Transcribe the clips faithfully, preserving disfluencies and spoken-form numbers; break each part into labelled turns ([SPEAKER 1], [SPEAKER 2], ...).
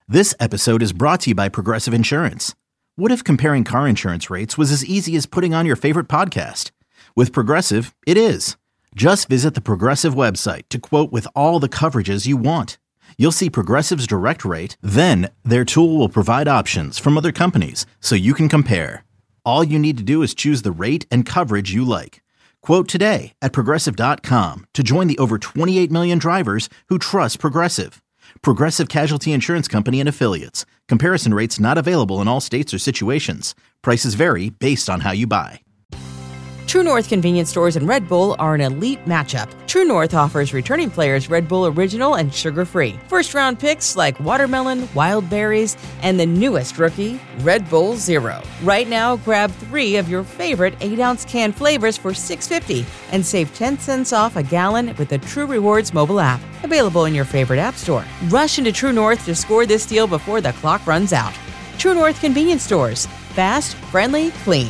[SPEAKER 1] This episode is brought to you by Progressive Insurance. What if comparing car insurance rates was as easy as putting on your favorite podcast? With Progressive, it is. Just visit the Progressive website to quote with all the coverages you want. You'll see Progressive's direct rate, then their tool will provide options from other companies so you can compare. All you need to do is choose the rate and coverage you like. Quote today at Progressive dot com to join the over twenty-eight million drivers who trust Progressive. Progressive Casualty Insurance Company and Affiliates. Comparison rates not available in all states or situations. Prices vary based on how you buy.
[SPEAKER 2] True North convenience stores and Red Bull are an elite matchup. True North offers returning players Red Bull Original and sugar-free. First-round picks like watermelon, wild berries, and the newest rookie, Red Bull Zero. Right now, grab three of your favorite eight-ounce can flavors for six dollars and fifty cents and save ten cents off a gallon with the True Rewards mobile app. Available in your favorite app store. Rush into True North to score this deal before the clock runs out. True North convenience stores. Fast, friendly, clean.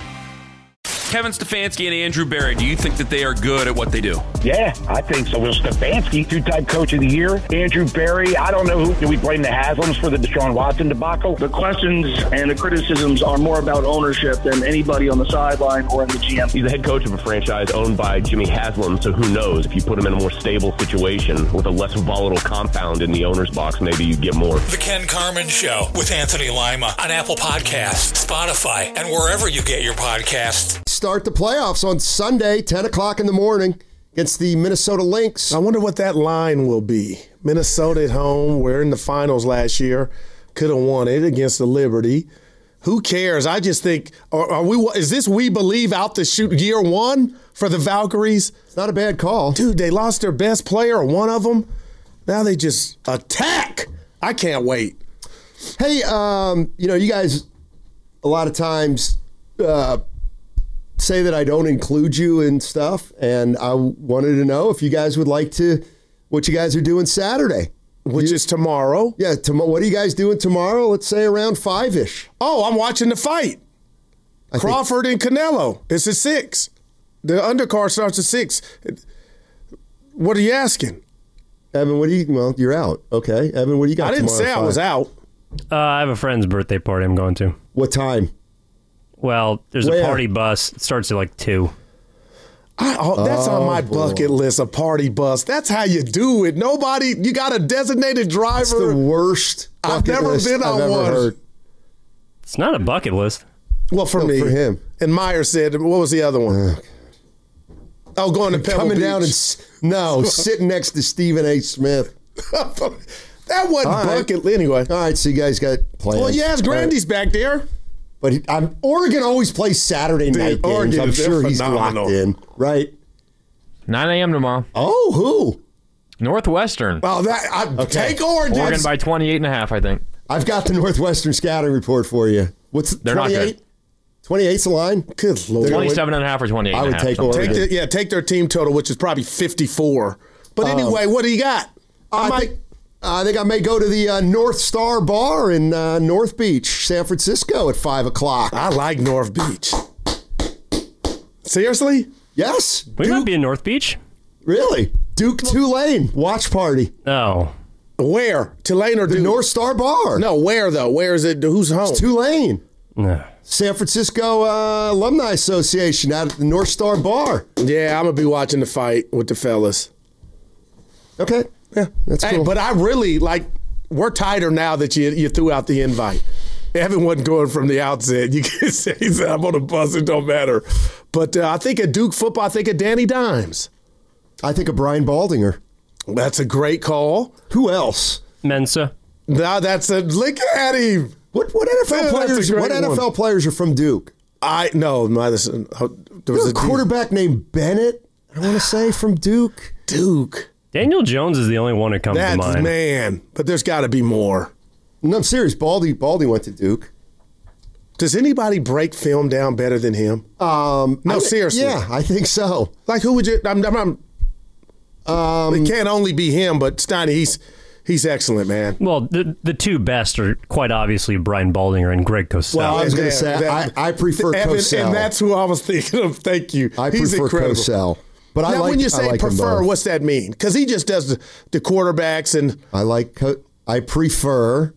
[SPEAKER 3] Kevin Stefanski and Andrew Berry, do you think that they are good at what they do?
[SPEAKER 4] Yeah, I think so. Will Stefanski, two-time coach of the year. Andrew Berry, I don't know who. Do we blame the Haslams for the Deshaun Watson debacle?
[SPEAKER 5] The questions and the criticisms are more about ownership than anybody on the sideline or in the G M.
[SPEAKER 6] He's the head coach of a franchise owned by Jimmy Haslam, so who knows? If you put him in a more stable situation with a less volatile compound in the owner's box, maybe you get more.
[SPEAKER 7] The Ken Carman Show with Anthony Lima on Apple Podcasts, Spotify, and wherever you get your podcasts.
[SPEAKER 8] Start the playoffs on Sunday, ten o'clock in the morning, against the Minnesota Lynx.
[SPEAKER 9] I wonder what that line will be. Minnesota at home. We're in the finals last year. Could have won it against the Liberty. Who cares? I just think, are, are we? Is this we believe out the shoot year one for the Valkyries?
[SPEAKER 8] It's not a bad call.
[SPEAKER 9] Dude, they lost their best player, one of them. Now they just attack. I can't wait.
[SPEAKER 8] Hey, um, you know, you guys a lot of times uh, say that I don't include you in stuff, and I wanted to know if you guys would like to, what you guys are doing Saturday.
[SPEAKER 9] Which
[SPEAKER 8] you,
[SPEAKER 9] is tomorrow.
[SPEAKER 8] Yeah, tom- what are you guys doing tomorrow? Let's say around five-ish.
[SPEAKER 9] Oh, I'm watching the fight. I Crawford think- and Canelo. It's at six. The undercard starts at six. What are you asking?
[SPEAKER 8] Evan, what do you, well, you're out. Okay. Evan, what do you got
[SPEAKER 9] I didn't
[SPEAKER 8] tomorrow
[SPEAKER 9] say I was out.
[SPEAKER 10] Uh, I have a friend's birthday party I'm going to.
[SPEAKER 8] What time?
[SPEAKER 10] Well, there's
[SPEAKER 8] Where?
[SPEAKER 10] a party bus. It starts at like two.
[SPEAKER 9] I, oh, that's
[SPEAKER 8] oh,
[SPEAKER 9] on my
[SPEAKER 8] boy.
[SPEAKER 9] bucket list, a party bus. That's how you do it. Nobody, you got a designated driver.
[SPEAKER 8] It's the worst
[SPEAKER 9] I've never
[SPEAKER 8] list
[SPEAKER 9] been on
[SPEAKER 8] I've
[SPEAKER 9] one.
[SPEAKER 8] Ever heard.
[SPEAKER 10] It's not a bucket list.
[SPEAKER 9] Well, for
[SPEAKER 8] no,
[SPEAKER 9] me.
[SPEAKER 8] For him.
[SPEAKER 9] And Meyer said, what was the other one? Oh, going to Pebble
[SPEAKER 8] Coming
[SPEAKER 9] Beach.
[SPEAKER 8] down and, no, sitting next to Stephen A. Smith.
[SPEAKER 9] That wasn't
[SPEAKER 8] All right.
[SPEAKER 9] bucket. Anyway.
[SPEAKER 8] All right, so you guys got plans.
[SPEAKER 9] Well, yes, Grandy's right. back there.
[SPEAKER 8] But he, I'm, Oregon always plays Saturday
[SPEAKER 9] Dude,
[SPEAKER 8] night games.
[SPEAKER 9] Oregon,
[SPEAKER 8] I'm sure he's
[SPEAKER 9] phenomenal.
[SPEAKER 8] locked in, right?
[SPEAKER 11] nine a.m. tomorrow.
[SPEAKER 8] Oh, who?
[SPEAKER 11] Northwestern.
[SPEAKER 9] Well, that I,
[SPEAKER 8] Okay.
[SPEAKER 9] take Oregon.
[SPEAKER 11] Oregon by twenty-eight and a half, I think.
[SPEAKER 8] I've got the Northwestern scouting report for you. What's
[SPEAKER 11] They're not
[SPEAKER 8] twenty-eight?
[SPEAKER 11] good.
[SPEAKER 8] twenty-eight's the line?
[SPEAKER 9] Good Lord.
[SPEAKER 11] twenty-seven and a half or twenty-eight
[SPEAKER 8] I
[SPEAKER 11] and
[SPEAKER 8] would
[SPEAKER 11] a half.
[SPEAKER 8] take
[SPEAKER 11] something.
[SPEAKER 8] Oregon.
[SPEAKER 9] Take the, yeah, take their team total, which is probably fifty-four. But anyway, um, what do you got? I,
[SPEAKER 8] I
[SPEAKER 9] might.
[SPEAKER 8] think, I think I may go to the uh, North Star Bar in uh, North Beach, San Francisco at five o'clock.
[SPEAKER 9] I like North Beach. Seriously?
[SPEAKER 8] Yes.
[SPEAKER 10] We
[SPEAKER 8] Duke,
[SPEAKER 10] might be in North Beach.
[SPEAKER 8] Really? Duke Tulane watch party.
[SPEAKER 10] Oh.
[SPEAKER 9] Where? Tulane or
[SPEAKER 8] The
[SPEAKER 9] Duke?
[SPEAKER 8] North Star Bar.
[SPEAKER 9] No, where though? Where is it? Who's home?
[SPEAKER 8] It's Tulane.
[SPEAKER 10] No.
[SPEAKER 8] San Francisco uh, Alumni Association out at the North Star Bar.
[SPEAKER 9] Yeah, I'm going to be watching the fight with the fellas.
[SPEAKER 8] Okay. Yeah, that's
[SPEAKER 9] Hey,
[SPEAKER 8] cool.
[SPEAKER 9] but I really, like, we're tighter now that you you threw out the invite. Evan wasn't going from the outset. You can say, he said, I'm on the bus, it don't matter. But uh, I think of Duke football, I think of Danny Dimes.
[SPEAKER 8] I think of Brian Baldinger.
[SPEAKER 9] That's a great call.
[SPEAKER 8] Who else?
[SPEAKER 10] Mensa.
[SPEAKER 9] Now that's a, look at him.
[SPEAKER 8] What what N F L
[SPEAKER 9] Yeah,
[SPEAKER 8] players?
[SPEAKER 9] that's a
[SPEAKER 8] What
[SPEAKER 9] great
[SPEAKER 8] N F L
[SPEAKER 9] one.
[SPEAKER 8] players are from Duke?
[SPEAKER 9] I no, my listen. There was
[SPEAKER 8] There's a quarterback named Bennett. I want to say from Duke.
[SPEAKER 9] Duke.
[SPEAKER 10] Daniel Jones is the only one that comes
[SPEAKER 9] That's
[SPEAKER 10] to mind.
[SPEAKER 9] man, but there's got to be more.
[SPEAKER 8] No, I'm serious. Baldy Baldy went to Duke.
[SPEAKER 9] Does anybody break film down better than him?
[SPEAKER 8] Um,
[SPEAKER 9] no,
[SPEAKER 8] I,
[SPEAKER 9] seriously.
[SPEAKER 8] Yeah, I think so.
[SPEAKER 9] Like who would you? I'm. I'm, I'm
[SPEAKER 8] Um,
[SPEAKER 9] it can't only be him, but Steiny, he's he's excellent, man.
[SPEAKER 10] Well, the the two best are quite obviously Brian Baldinger and Greg Cosell.
[SPEAKER 8] Well, I was going to
[SPEAKER 9] That-
[SPEAKER 8] say
[SPEAKER 9] that-
[SPEAKER 8] I, I prefer
[SPEAKER 9] Evan,
[SPEAKER 8] Cosell.
[SPEAKER 9] and that's who I was thinking of. Thank you.
[SPEAKER 8] I
[SPEAKER 9] he's
[SPEAKER 8] prefer
[SPEAKER 9] incredible.
[SPEAKER 8] Cosell. But I
[SPEAKER 9] now,
[SPEAKER 8] like,
[SPEAKER 9] when you
[SPEAKER 8] I
[SPEAKER 9] say
[SPEAKER 8] like them
[SPEAKER 9] prefer,
[SPEAKER 8] both.
[SPEAKER 9] what's that mean? Because he just does the, the quarterbacks and
[SPEAKER 8] I like. Co- I prefer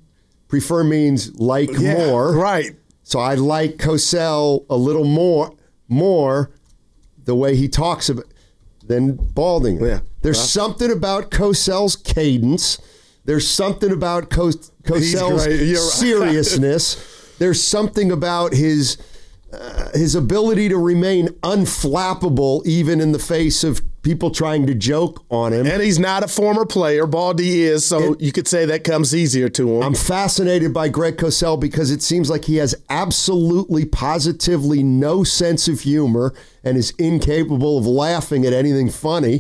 [SPEAKER 8] prefer means like
[SPEAKER 9] Yeah,
[SPEAKER 8] more.
[SPEAKER 9] right.
[SPEAKER 8] So I like Cosell a little more, more the way he talks about than Baldinger.
[SPEAKER 9] Yeah.
[SPEAKER 8] There's
[SPEAKER 9] Well.
[SPEAKER 8] something about Cosell's cadence. There's something about Co- Cosell's
[SPEAKER 9] great. You're right.
[SPEAKER 8] seriousness. There's something about his uh, his ability to remain unflappable even in the face of people trying to joke on him.
[SPEAKER 9] And he's not a former player. Baldy is, so
[SPEAKER 8] It-
[SPEAKER 9] you could say that comes easier to him.
[SPEAKER 8] I'm fascinated by Greg Cosell because it seems like he has absolutely, positively no sense of humor and is incapable of laughing at anything funny.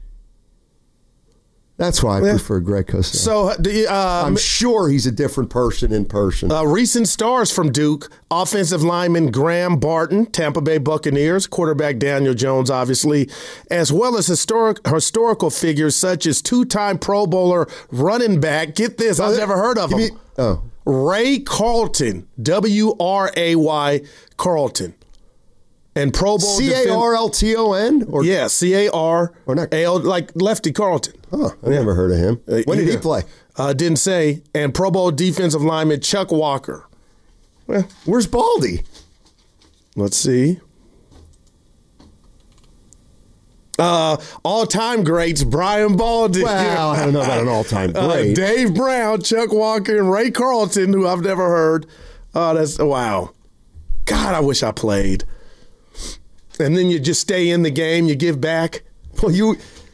[SPEAKER 8] That's why I
[SPEAKER 9] Yeah.
[SPEAKER 8] prefer Greg Cosell.
[SPEAKER 9] so do you, uh,
[SPEAKER 8] I'm sure he's a different person in person.
[SPEAKER 9] Uh, recent stars from Duke, offensive lineman Graham Barton, Tampa Bay Buccaneers, quarterback Daniel Jones, obviously, as well as historic historical figures such as two-time Pro Bowler running back, get this, I've never heard of
[SPEAKER 8] Give
[SPEAKER 9] him,
[SPEAKER 8] me- oh.
[SPEAKER 9] Ray Carlton, W R A Y Carlton. And Pro Bowl
[SPEAKER 8] C A R L T O N?
[SPEAKER 9] Or yeah, C A R
[SPEAKER 8] Or not-
[SPEAKER 9] A L, like Lefty Carlton.
[SPEAKER 8] Huh, I never heard of him.
[SPEAKER 9] Uh,
[SPEAKER 8] When did he
[SPEAKER 9] either.
[SPEAKER 8] play?
[SPEAKER 9] Uh, didn't say. And Pro Bowl defensive lineman Chuck Walker. Well,
[SPEAKER 8] Where's Baldy?
[SPEAKER 9] let's see. Uh, all-time greats, Brian Baldy.
[SPEAKER 8] Well, I don't know about an all-time
[SPEAKER 9] Uh,
[SPEAKER 8] great.
[SPEAKER 9] Dave Brown, Chuck Walker, and Ray Carlton, who I've never heard. Oh, that's wow. God, I wish I played. And then you just stay in the game, you give back.
[SPEAKER 8] Well, you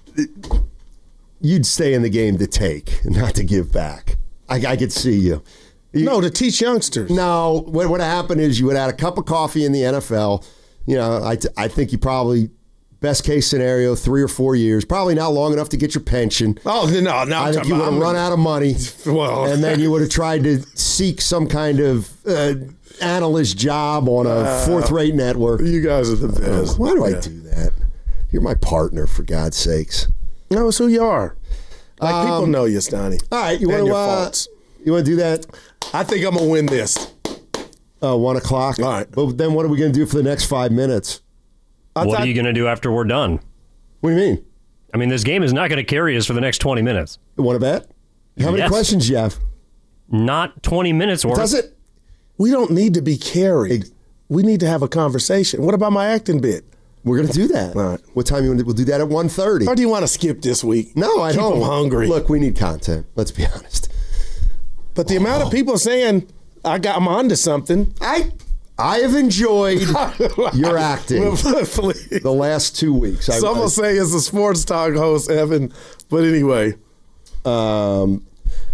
[SPEAKER 8] you'd stay in the game to take, not to give back. I, I could see you. you.
[SPEAKER 9] No, to teach youngsters.
[SPEAKER 8] No, what would happen is you would add a cup of coffee in the N F L. You know, I, I think you probably, best case scenario, three or four years. Probably not long enough to get your pension.
[SPEAKER 9] Oh, no, no.
[SPEAKER 8] I think you would have run out of money.
[SPEAKER 9] Well.
[SPEAKER 8] And then you would have tried to seek some kind of uh, analyst job on a fourth-rate network.
[SPEAKER 9] You guys are the best.
[SPEAKER 8] Why do I
[SPEAKER 9] Yeah.
[SPEAKER 8] do that? You're my partner, for God's sakes.
[SPEAKER 9] No, it's who you are. Like,
[SPEAKER 8] Um,
[SPEAKER 9] people know you, Stoney.
[SPEAKER 8] All right, you
[SPEAKER 9] And
[SPEAKER 8] want to
[SPEAKER 9] your
[SPEAKER 8] uh,
[SPEAKER 9] faults.
[SPEAKER 8] you want to do that?
[SPEAKER 9] I think I'm going to win this.
[SPEAKER 8] Uh, one o'clock.
[SPEAKER 9] All right.
[SPEAKER 8] But then what are we going to do for the next five minutes?
[SPEAKER 9] I
[SPEAKER 10] What
[SPEAKER 9] thought-
[SPEAKER 10] are you going to do after we're done?
[SPEAKER 8] What do you mean?
[SPEAKER 10] I mean, this game is not going to carry us for the next twenty minutes.
[SPEAKER 8] You want to bet? How many
[SPEAKER 10] Yes.
[SPEAKER 8] questions do you have?
[SPEAKER 10] Not twenty minutes worth.
[SPEAKER 8] Does it?
[SPEAKER 9] We don't need to be carried. We need to have a conversation. What about my acting bit?
[SPEAKER 8] We're going to do that.
[SPEAKER 9] All right.
[SPEAKER 8] What time you want to, we'll do that at one thirty.
[SPEAKER 9] Or do you want to skip this week?
[SPEAKER 8] No, I
[SPEAKER 9] Keep
[SPEAKER 8] don't.
[SPEAKER 9] them hungry.
[SPEAKER 8] Look, we need content. Let's be honest.
[SPEAKER 9] But the amount of people saying I got I'm onto something.
[SPEAKER 8] I I have enjoyed your acting
[SPEAKER 9] Please.
[SPEAKER 8] the last two weeks. I,
[SPEAKER 9] Some will say it's a sports talk host, Evan. But anyway,
[SPEAKER 8] um,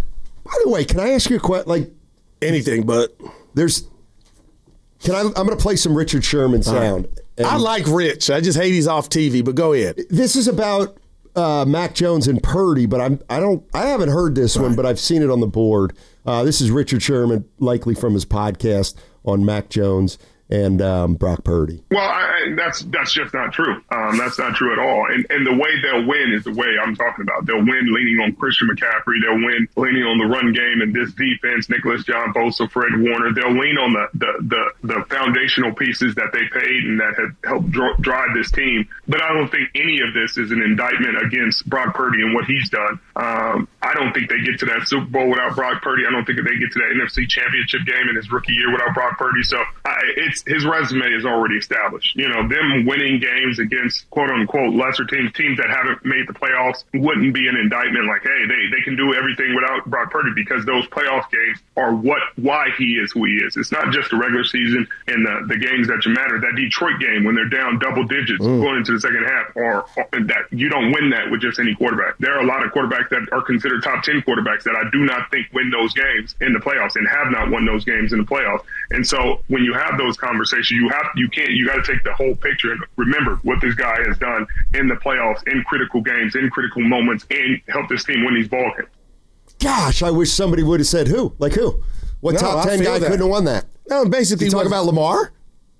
[SPEAKER 8] by the way, can I ask you a question? Like,
[SPEAKER 9] anything but.
[SPEAKER 8] there's. Can I? I'm going to play some Richard Sherman sound. And
[SPEAKER 9] I like Rich. I just hate he's off T V, but go ahead.
[SPEAKER 8] this is about uh, Mac Jones and Purdy, but I'm I don't I haven't heard this one, but I've seen it on the board. Uh, this is Richard Sherman, likely from his podcast on Mac Jones and um, Brock Purdy.
[SPEAKER 12] Well, I, I- that's that's just not true. Um, that's not true at all. And and the way they'll win is the way I'm talking about. They'll win leaning on Christian McCaffrey. They'll win leaning on the run game and this defense, Nicholas John Bosa, Fred Warner. They'll lean on the the the, the foundational pieces that they paid and that have helped dr- drive this team. But I don't think any of this is an indictment against Brock Purdy and what he's done. Um, I don't think they get to that Super Bowl without Brock Purdy. I don't think they get to that N F C Championship game in his rookie year without Brock Purdy. So I, it's his resume is already established. You know, them winning games against quote unquote lesser teams, teams that haven't made the playoffs, wouldn't be an indictment like, hey, they, they can do everything without Brock Purdy, because those playoff games are what why he is who he is. It's not just the regular season and the, the games that you matter. That Detroit game when they're down double digits mm. going into the second half, or, or that you don't win that with just any quarterback. There are a lot of quarterbacks that are considered top ten quarterbacks that I do not think win those games in the playoffs and have not won those games in the playoffs. And so when you have those conversations, you have you can't you got to take the whole picture and remember what this guy has done in the playoffs, in critical games, in critical moments, and help this team win these ball games.
[SPEAKER 8] Gosh, I wish somebody would have said who, like who, what
[SPEAKER 9] No,
[SPEAKER 8] top
[SPEAKER 9] I
[SPEAKER 8] ten
[SPEAKER 9] feel
[SPEAKER 8] guy
[SPEAKER 9] that.
[SPEAKER 8] couldn't have won that.
[SPEAKER 9] No, basically,
[SPEAKER 8] You talk
[SPEAKER 9] what-
[SPEAKER 8] about Lamar?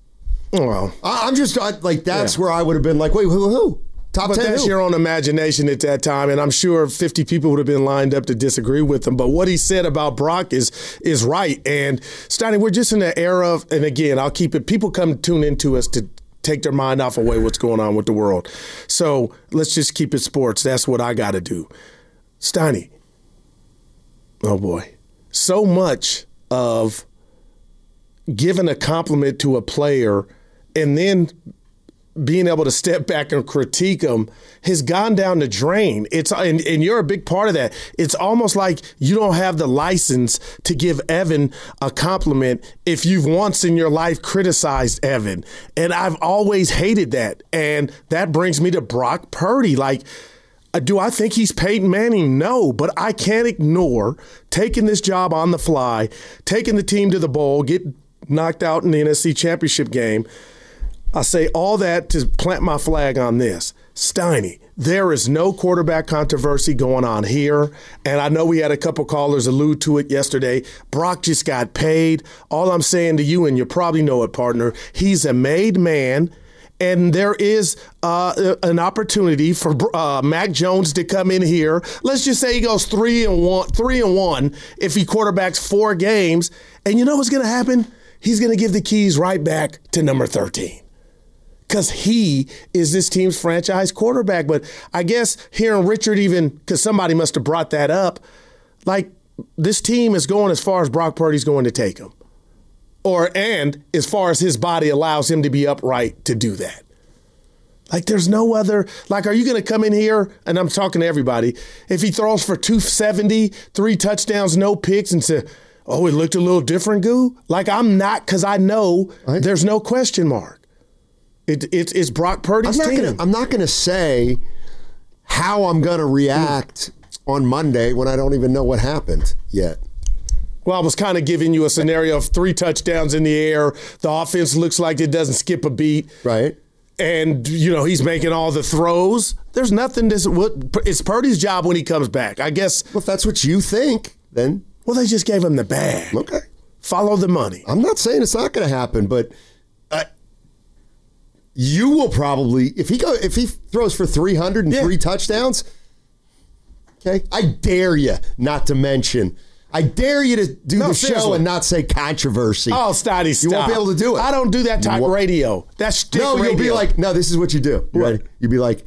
[SPEAKER 9] Well,
[SPEAKER 8] I, I'm just I, like that's
[SPEAKER 9] Yeah.
[SPEAKER 8] where I would have been like, wait, who, who? Top
[SPEAKER 9] But
[SPEAKER 8] ten?
[SPEAKER 9] that's
[SPEAKER 8] who?
[SPEAKER 9] your own imagination at that time, and I'm sure fifty people would have been lined up to disagree with him. But what he said about Brock is is right. And Steiny, we're just in an era of, and again, I'll keep it. People come tune into us to take their mind off away what's going on with the world. So let's just keep it sports. That's what I got to do. Steiny. Oh boy. so much of giving a compliment to a player and then being able to step back and critique them has gone down the drain. It's and, and you're a big part of that. It's almost like you don't have the license to give Evan a compliment if you've once in your life criticized Evan. And I've always hated that. And that brings me to Brock Purdy. Like, do I think he's Peyton Manning? No, but I can't ignore taking this job on the fly, taking the team to the bowl, get knocked out in the N F C Championship game. I say all that to plant my flag on this. Steiny, there is no quarterback controversy going on here. And I know we had a couple callers allude to it yesterday. Brock just got paid. All I'm saying to you, and you probably know it, partner, he's a made man. And there is uh, an opportunity for uh, Mac Jones to come in here. Let's just say he goes three and one, three and one if he quarterbacks four games. And you know what's going to happen? He's going to give the keys right back to number thirteen. Because he is this team's franchise quarterback. But I guess hearing Richard even, because somebody must have brought that up, like this team is going as far as Brock Purdy's going to take him. Or, and as far as his body allows him to be upright to do that. Like there's no other, like are you going to come in here, and I'm talking to everybody, if he throws for two seventy, three touchdowns, no picks, and say, oh, it looked a little different, Goo? Like I'm not, because I know right. There's no question mark. It, it, it's Brock Purdy's
[SPEAKER 8] I'm not
[SPEAKER 9] team.
[SPEAKER 8] Gonna, I'm not going to say how I'm going to react mm. on Monday when I don't even know what happened yet.
[SPEAKER 9] Well, I was kind of giving you a scenario of three touchdowns in the air. The offense looks like it doesn't skip a beat.
[SPEAKER 8] Right.
[SPEAKER 9] And, you know, he's making all the throws. There's nothing that's what it's Purdy's job when he comes back. I guess.
[SPEAKER 8] Well, if that's what you think, then.
[SPEAKER 9] Well, they just gave him the bag.
[SPEAKER 8] Okay.
[SPEAKER 9] Follow the money.
[SPEAKER 8] I'm not saying it's not going to happen, but uh, you will probably, if he go, if he throws for three hundred and yeah. three touchdowns, okay, I dare you not to mention. I dare you to do
[SPEAKER 9] no,
[SPEAKER 8] the
[SPEAKER 9] seriously.
[SPEAKER 8] show and not say controversy.
[SPEAKER 9] Oh, Stoddy, stop.
[SPEAKER 8] You won't be able to do it.
[SPEAKER 9] I don't do that type of radio. That's stick
[SPEAKER 8] No,
[SPEAKER 9] radio.
[SPEAKER 8] You'll be like, no, this is what you do. You ready? You'll be like,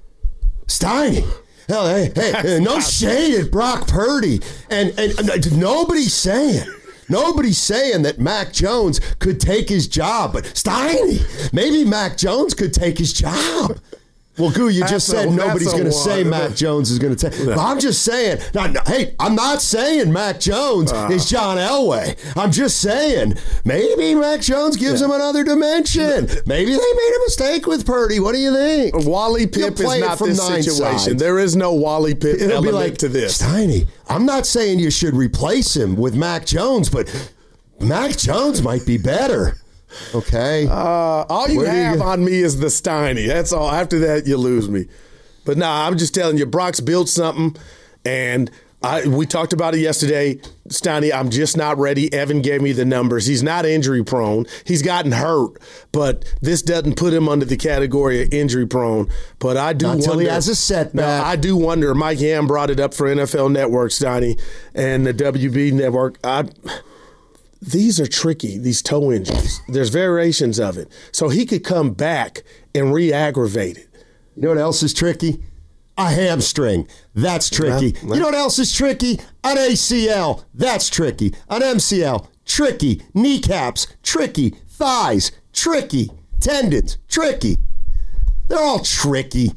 [SPEAKER 8] Steiny, hell, hey, hey, no shade at Brock Purdy. And, and, and nobody's saying, nobody's saying that Mac Jones could take his job. But Steiny, maybe Mac Jones could take his job. Well, Goo, you just
[SPEAKER 9] that's
[SPEAKER 8] said
[SPEAKER 9] a,
[SPEAKER 8] nobody's going to say Mac Jones is going to take. No. I'm just saying. Not, no, hey, I'm not saying Mac Jones uh, is John Elway. I'm just saying maybe Mac Jones gives yeah. him another dimension. Maybe they made a mistake with Purdy. What do you think?
[SPEAKER 9] Wally Pipp is not this situation. Sides. There is no Wally Pipp It'll element be like, to this.
[SPEAKER 8] Steiny, I'm not saying you should replace him with Mac Jones, but Mac Jones might be better. Okay.
[SPEAKER 9] Uh, all you Where have you on me is the Steiny. That's all. After that, you lose me. But nah, I'm just telling you, Brock's built something, and I, we talked about it yesterday. Steiny, I'm just not ready. Evan gave me the numbers. He's not injury prone. He's gotten hurt, but this doesn't put him under the category of injury prone. But I do
[SPEAKER 8] not
[SPEAKER 9] wonder.
[SPEAKER 8] Until he has a setback.
[SPEAKER 9] No, I do wonder. Mike Ham brought it up for N F L Network, Steiny, and the W B Network. I. These are tricky, these toe injuries. There's variations of it. So he could come back and re-aggravate it.
[SPEAKER 8] You know what else is tricky? A hamstring. That's tricky. Well, well. You know what else is tricky? An A C L. That's tricky. An M C L. Tricky. Kneecaps. Tricky. Thighs. Tricky. Tendons. Tricky. They're all tricky.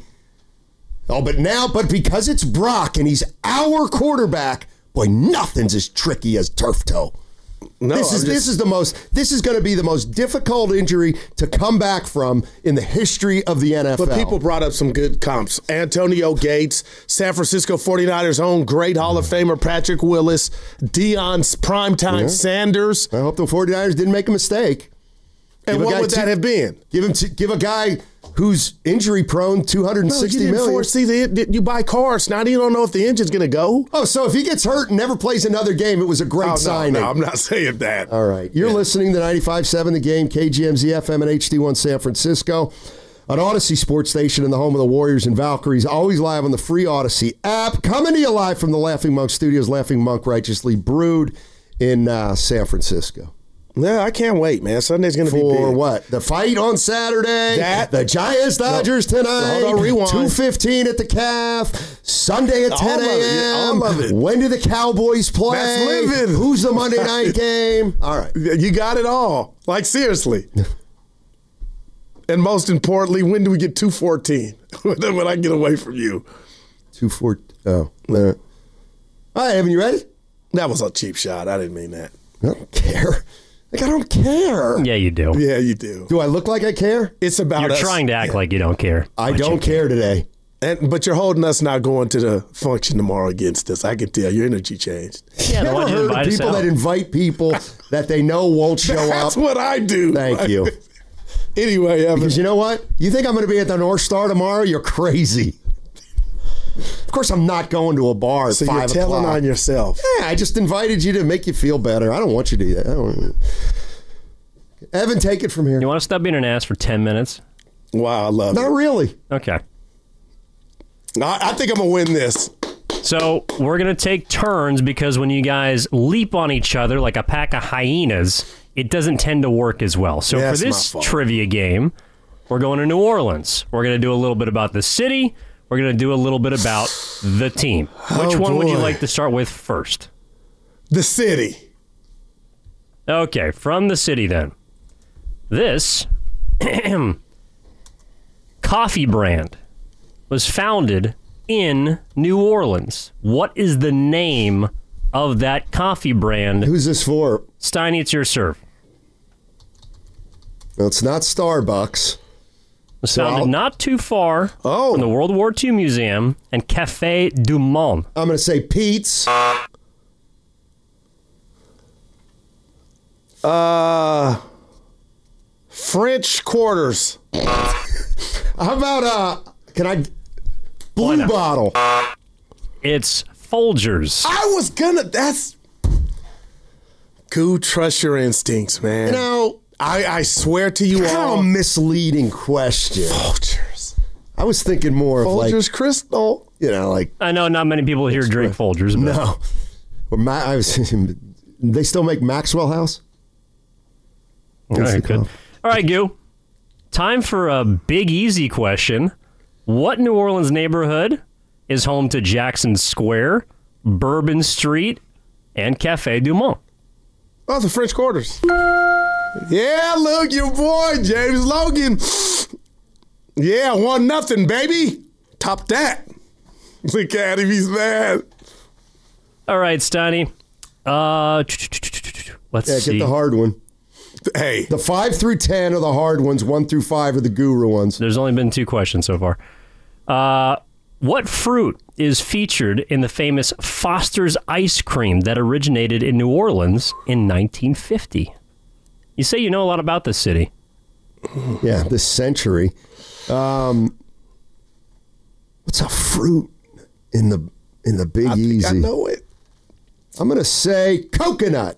[SPEAKER 8] Oh, but now, but because it's Brock and he's our quarterback, boy, nothing's as tricky as turf toe. No, this is just, this is the most this is going to be the most difficult injury to come back from in the history of the N F L.
[SPEAKER 9] But people brought up some good comps. Antonio Gates, San Francisco forty-niners own great Hall of Famer Patrick Willis, Deion's primetime yeah. Sanders.
[SPEAKER 8] I hope the forty-niners didn't make a mistake.
[SPEAKER 9] And give what would that have been?
[SPEAKER 8] Give him to, give a guy who's injury prone two hundred sixty
[SPEAKER 9] no, you
[SPEAKER 8] million.
[SPEAKER 9] Foresee the, you buy cars. Now you don't know if the engine's going to go.
[SPEAKER 8] Oh, so if he gets hurt and never plays another game, it was a great
[SPEAKER 9] oh, no,
[SPEAKER 8] signing.
[SPEAKER 9] No, I'm not saying that.
[SPEAKER 8] All right. You're yeah. listening to ninety-five point seven The Game, K G M Z F M and H D one San Francisco. An Odyssey sports station in the home of the Warriors and Valkyries. Always live on the free Odyssey app. Coming to you live from the Laughing Monk Studios. Laughing Monk, righteously brewed in uh, San Francisco.
[SPEAKER 9] Yeah, I can't wait, man. Sunday's going to be big.
[SPEAKER 8] For what? The fight on Saturday,
[SPEAKER 9] That-
[SPEAKER 8] the Giants Dodgers
[SPEAKER 9] No.
[SPEAKER 8] tonight,
[SPEAKER 9] Hold on, rewind.
[SPEAKER 8] two fifteen at the C A F, Sunday at
[SPEAKER 9] All
[SPEAKER 8] ten
[SPEAKER 9] of it, yeah,
[SPEAKER 8] a.m.
[SPEAKER 9] all of it.
[SPEAKER 8] When do the Cowboys play?
[SPEAKER 9] That's living.
[SPEAKER 8] Who's the Monday night game? All right.
[SPEAKER 9] You got it all. Like, seriously. And most importantly, when do we get two fourteen? When I get away from you.
[SPEAKER 8] two four Oh. All right. All right, Evan, you ready?
[SPEAKER 9] That was a cheap shot. I didn't mean that.
[SPEAKER 8] I don't care. Like, I don't care.
[SPEAKER 10] Yeah, you do.
[SPEAKER 9] Yeah, you do.
[SPEAKER 8] Do I look like I care?
[SPEAKER 9] It's about
[SPEAKER 10] You're
[SPEAKER 9] us.
[SPEAKER 10] trying to act
[SPEAKER 9] Yeah.
[SPEAKER 10] like you don't care.
[SPEAKER 8] I
[SPEAKER 10] but you
[SPEAKER 8] don't care today.
[SPEAKER 9] And, but you're holding us not going to the function tomorrow against us. I can tell your energy changed.
[SPEAKER 10] Yeah, the
[SPEAKER 8] Never
[SPEAKER 10] one you
[SPEAKER 8] heard of
[SPEAKER 10] invite us
[SPEAKER 8] people
[SPEAKER 10] out.
[SPEAKER 8] that invite people that they know won't show
[SPEAKER 9] That's
[SPEAKER 8] up.
[SPEAKER 9] what I do.
[SPEAKER 8] Thank you.
[SPEAKER 9] Anyway, Evan.
[SPEAKER 8] Because you know what? You think I'm going to be at the North Star tomorrow? You're crazy. Of course, I'm not going to a bar at
[SPEAKER 9] So
[SPEAKER 8] five
[SPEAKER 9] you're telling
[SPEAKER 8] o'clock.
[SPEAKER 9] on yourself.
[SPEAKER 8] Yeah, I just invited you to make you feel better. I don't want you to do that. I don't... Evan, take it from here.
[SPEAKER 10] You want to stop being an ass for ten minutes?
[SPEAKER 9] Wow, I love
[SPEAKER 8] Not
[SPEAKER 9] it.
[SPEAKER 8] really.
[SPEAKER 10] Okay.
[SPEAKER 9] I, I think I'm going to win this.
[SPEAKER 10] So we're going to take turns because when you guys leap on each other like a pack of hyenas, it doesn't tend to work as well. So
[SPEAKER 9] Yeah,
[SPEAKER 10] for
[SPEAKER 9] that's my
[SPEAKER 10] this
[SPEAKER 9] fault.
[SPEAKER 10] trivia game, we're going to New Orleans. We're going to do a little bit about the city. We're going to do a little bit about the team. Which
[SPEAKER 9] Oh,
[SPEAKER 10] one would you
[SPEAKER 9] boy.
[SPEAKER 10] like to start with first?
[SPEAKER 9] The city.
[SPEAKER 10] Okay, from the city then. This coffee brand was founded in New Orleans. What is the name of that coffee brand?
[SPEAKER 8] Who's this for?
[SPEAKER 10] Steiny, it's your serve.
[SPEAKER 8] Well, it's not Starbucks.
[SPEAKER 10] It was
[SPEAKER 8] So
[SPEAKER 10] founded
[SPEAKER 8] I'll-
[SPEAKER 10] not too far
[SPEAKER 9] Oh.
[SPEAKER 10] from the World War Two Museum and Café du Monde.
[SPEAKER 8] I'm going to say Pete's.
[SPEAKER 9] Uh, French Quarters.
[SPEAKER 8] How about, uh, can I... Blue
[SPEAKER 10] not?
[SPEAKER 8] Bottle.
[SPEAKER 10] It's Folgers.
[SPEAKER 9] I was gonna. That's. Goo, trust your instincts, man.
[SPEAKER 8] You know,
[SPEAKER 9] I, I swear to you
[SPEAKER 8] kind of a
[SPEAKER 9] all.
[SPEAKER 8] misleading question.
[SPEAKER 9] Folgers.
[SPEAKER 8] I was thinking more of like,
[SPEAKER 9] Folgers Crystal.
[SPEAKER 8] you know, like,
[SPEAKER 10] I know not many people here drink Folgers, but
[SPEAKER 8] no. Or Ma- I was, they still make Maxwell House?
[SPEAKER 10] all right, good. All right, Goo. Time for a big easy question. What New Orleans neighborhood is home to Jackson Square, Bourbon Street, and Café du Monde?
[SPEAKER 9] Oh, the French Quarters. Yeah, look, your boy, James Logan. Yeah, one nothing, baby. Top that. Look at him, he's mad.
[SPEAKER 10] All right, Steiny. Uh, let's
[SPEAKER 8] Yeah,
[SPEAKER 10] see.
[SPEAKER 8] get the hard one.
[SPEAKER 9] Hey.
[SPEAKER 8] The five through ten are the hard ones. One through five are the guru ones.
[SPEAKER 10] There's only been two questions so far. Uh, what fruit is featured in the famous Foster's ice cream that originated in New Orleans in nineteen fifty? You say you know a lot about this city.
[SPEAKER 8] Yeah, this century. Um, what's a fruit in the in the Big
[SPEAKER 9] I think
[SPEAKER 8] Easy?
[SPEAKER 9] I know it.
[SPEAKER 8] I'm gonna say coconut.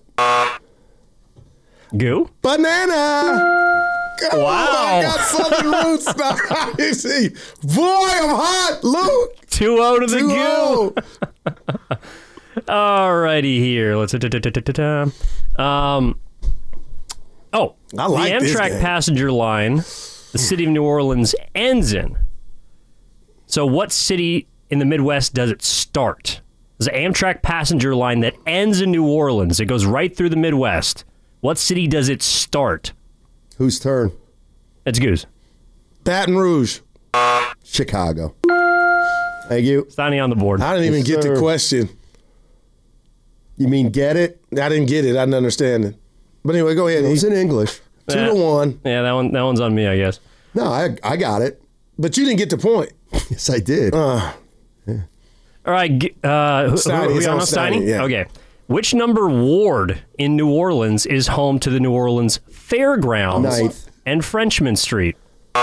[SPEAKER 10] Goo?
[SPEAKER 9] Banana. Come
[SPEAKER 10] Wow.
[SPEAKER 9] on, I got southern roots now. You see, boy, I'm hot, Luke.
[SPEAKER 10] two oh to the
[SPEAKER 9] two
[SPEAKER 10] Goo.
[SPEAKER 9] oh.
[SPEAKER 10] All righty here. Let's. Um. Oh,
[SPEAKER 9] I like
[SPEAKER 10] the
[SPEAKER 9] this
[SPEAKER 10] Amtrak
[SPEAKER 9] game.
[SPEAKER 10] passenger line, the city of New Orleans ends in. So, what city in the Midwest does it start? There's an Amtrak passenger line that ends in New Orleans. It goes right through the Midwest. What city does it start?
[SPEAKER 8] Whose turn?
[SPEAKER 10] It's Goose.
[SPEAKER 9] Baton Rouge.
[SPEAKER 8] Chicago. Thank you.
[SPEAKER 10] Steiny on the board.
[SPEAKER 9] I didn't even
[SPEAKER 8] Yes,
[SPEAKER 9] get
[SPEAKER 8] sir.
[SPEAKER 9] the question.
[SPEAKER 8] You mean get it?
[SPEAKER 9] I didn't get it. I didn't understand it. But anyway, go ahead.
[SPEAKER 8] It was in English.
[SPEAKER 9] Two
[SPEAKER 10] Yeah.
[SPEAKER 9] to one.
[SPEAKER 10] Yeah, that one. That one's on me, I guess.
[SPEAKER 8] No, I I got it.
[SPEAKER 9] But you didn't get the point.
[SPEAKER 8] Yes, I did.
[SPEAKER 9] Uh,
[SPEAKER 10] All right. g- Uh, who, who
[SPEAKER 9] Steiny,
[SPEAKER 10] are we
[SPEAKER 9] it's
[SPEAKER 10] on
[SPEAKER 9] on
[SPEAKER 10] now, Steiny?
[SPEAKER 9] Steiny, yeah.
[SPEAKER 10] Okay. Which number ward in New Orleans is home to the New Orleans Fairgrounds
[SPEAKER 8] Ninth.
[SPEAKER 10] and Frenchman Street?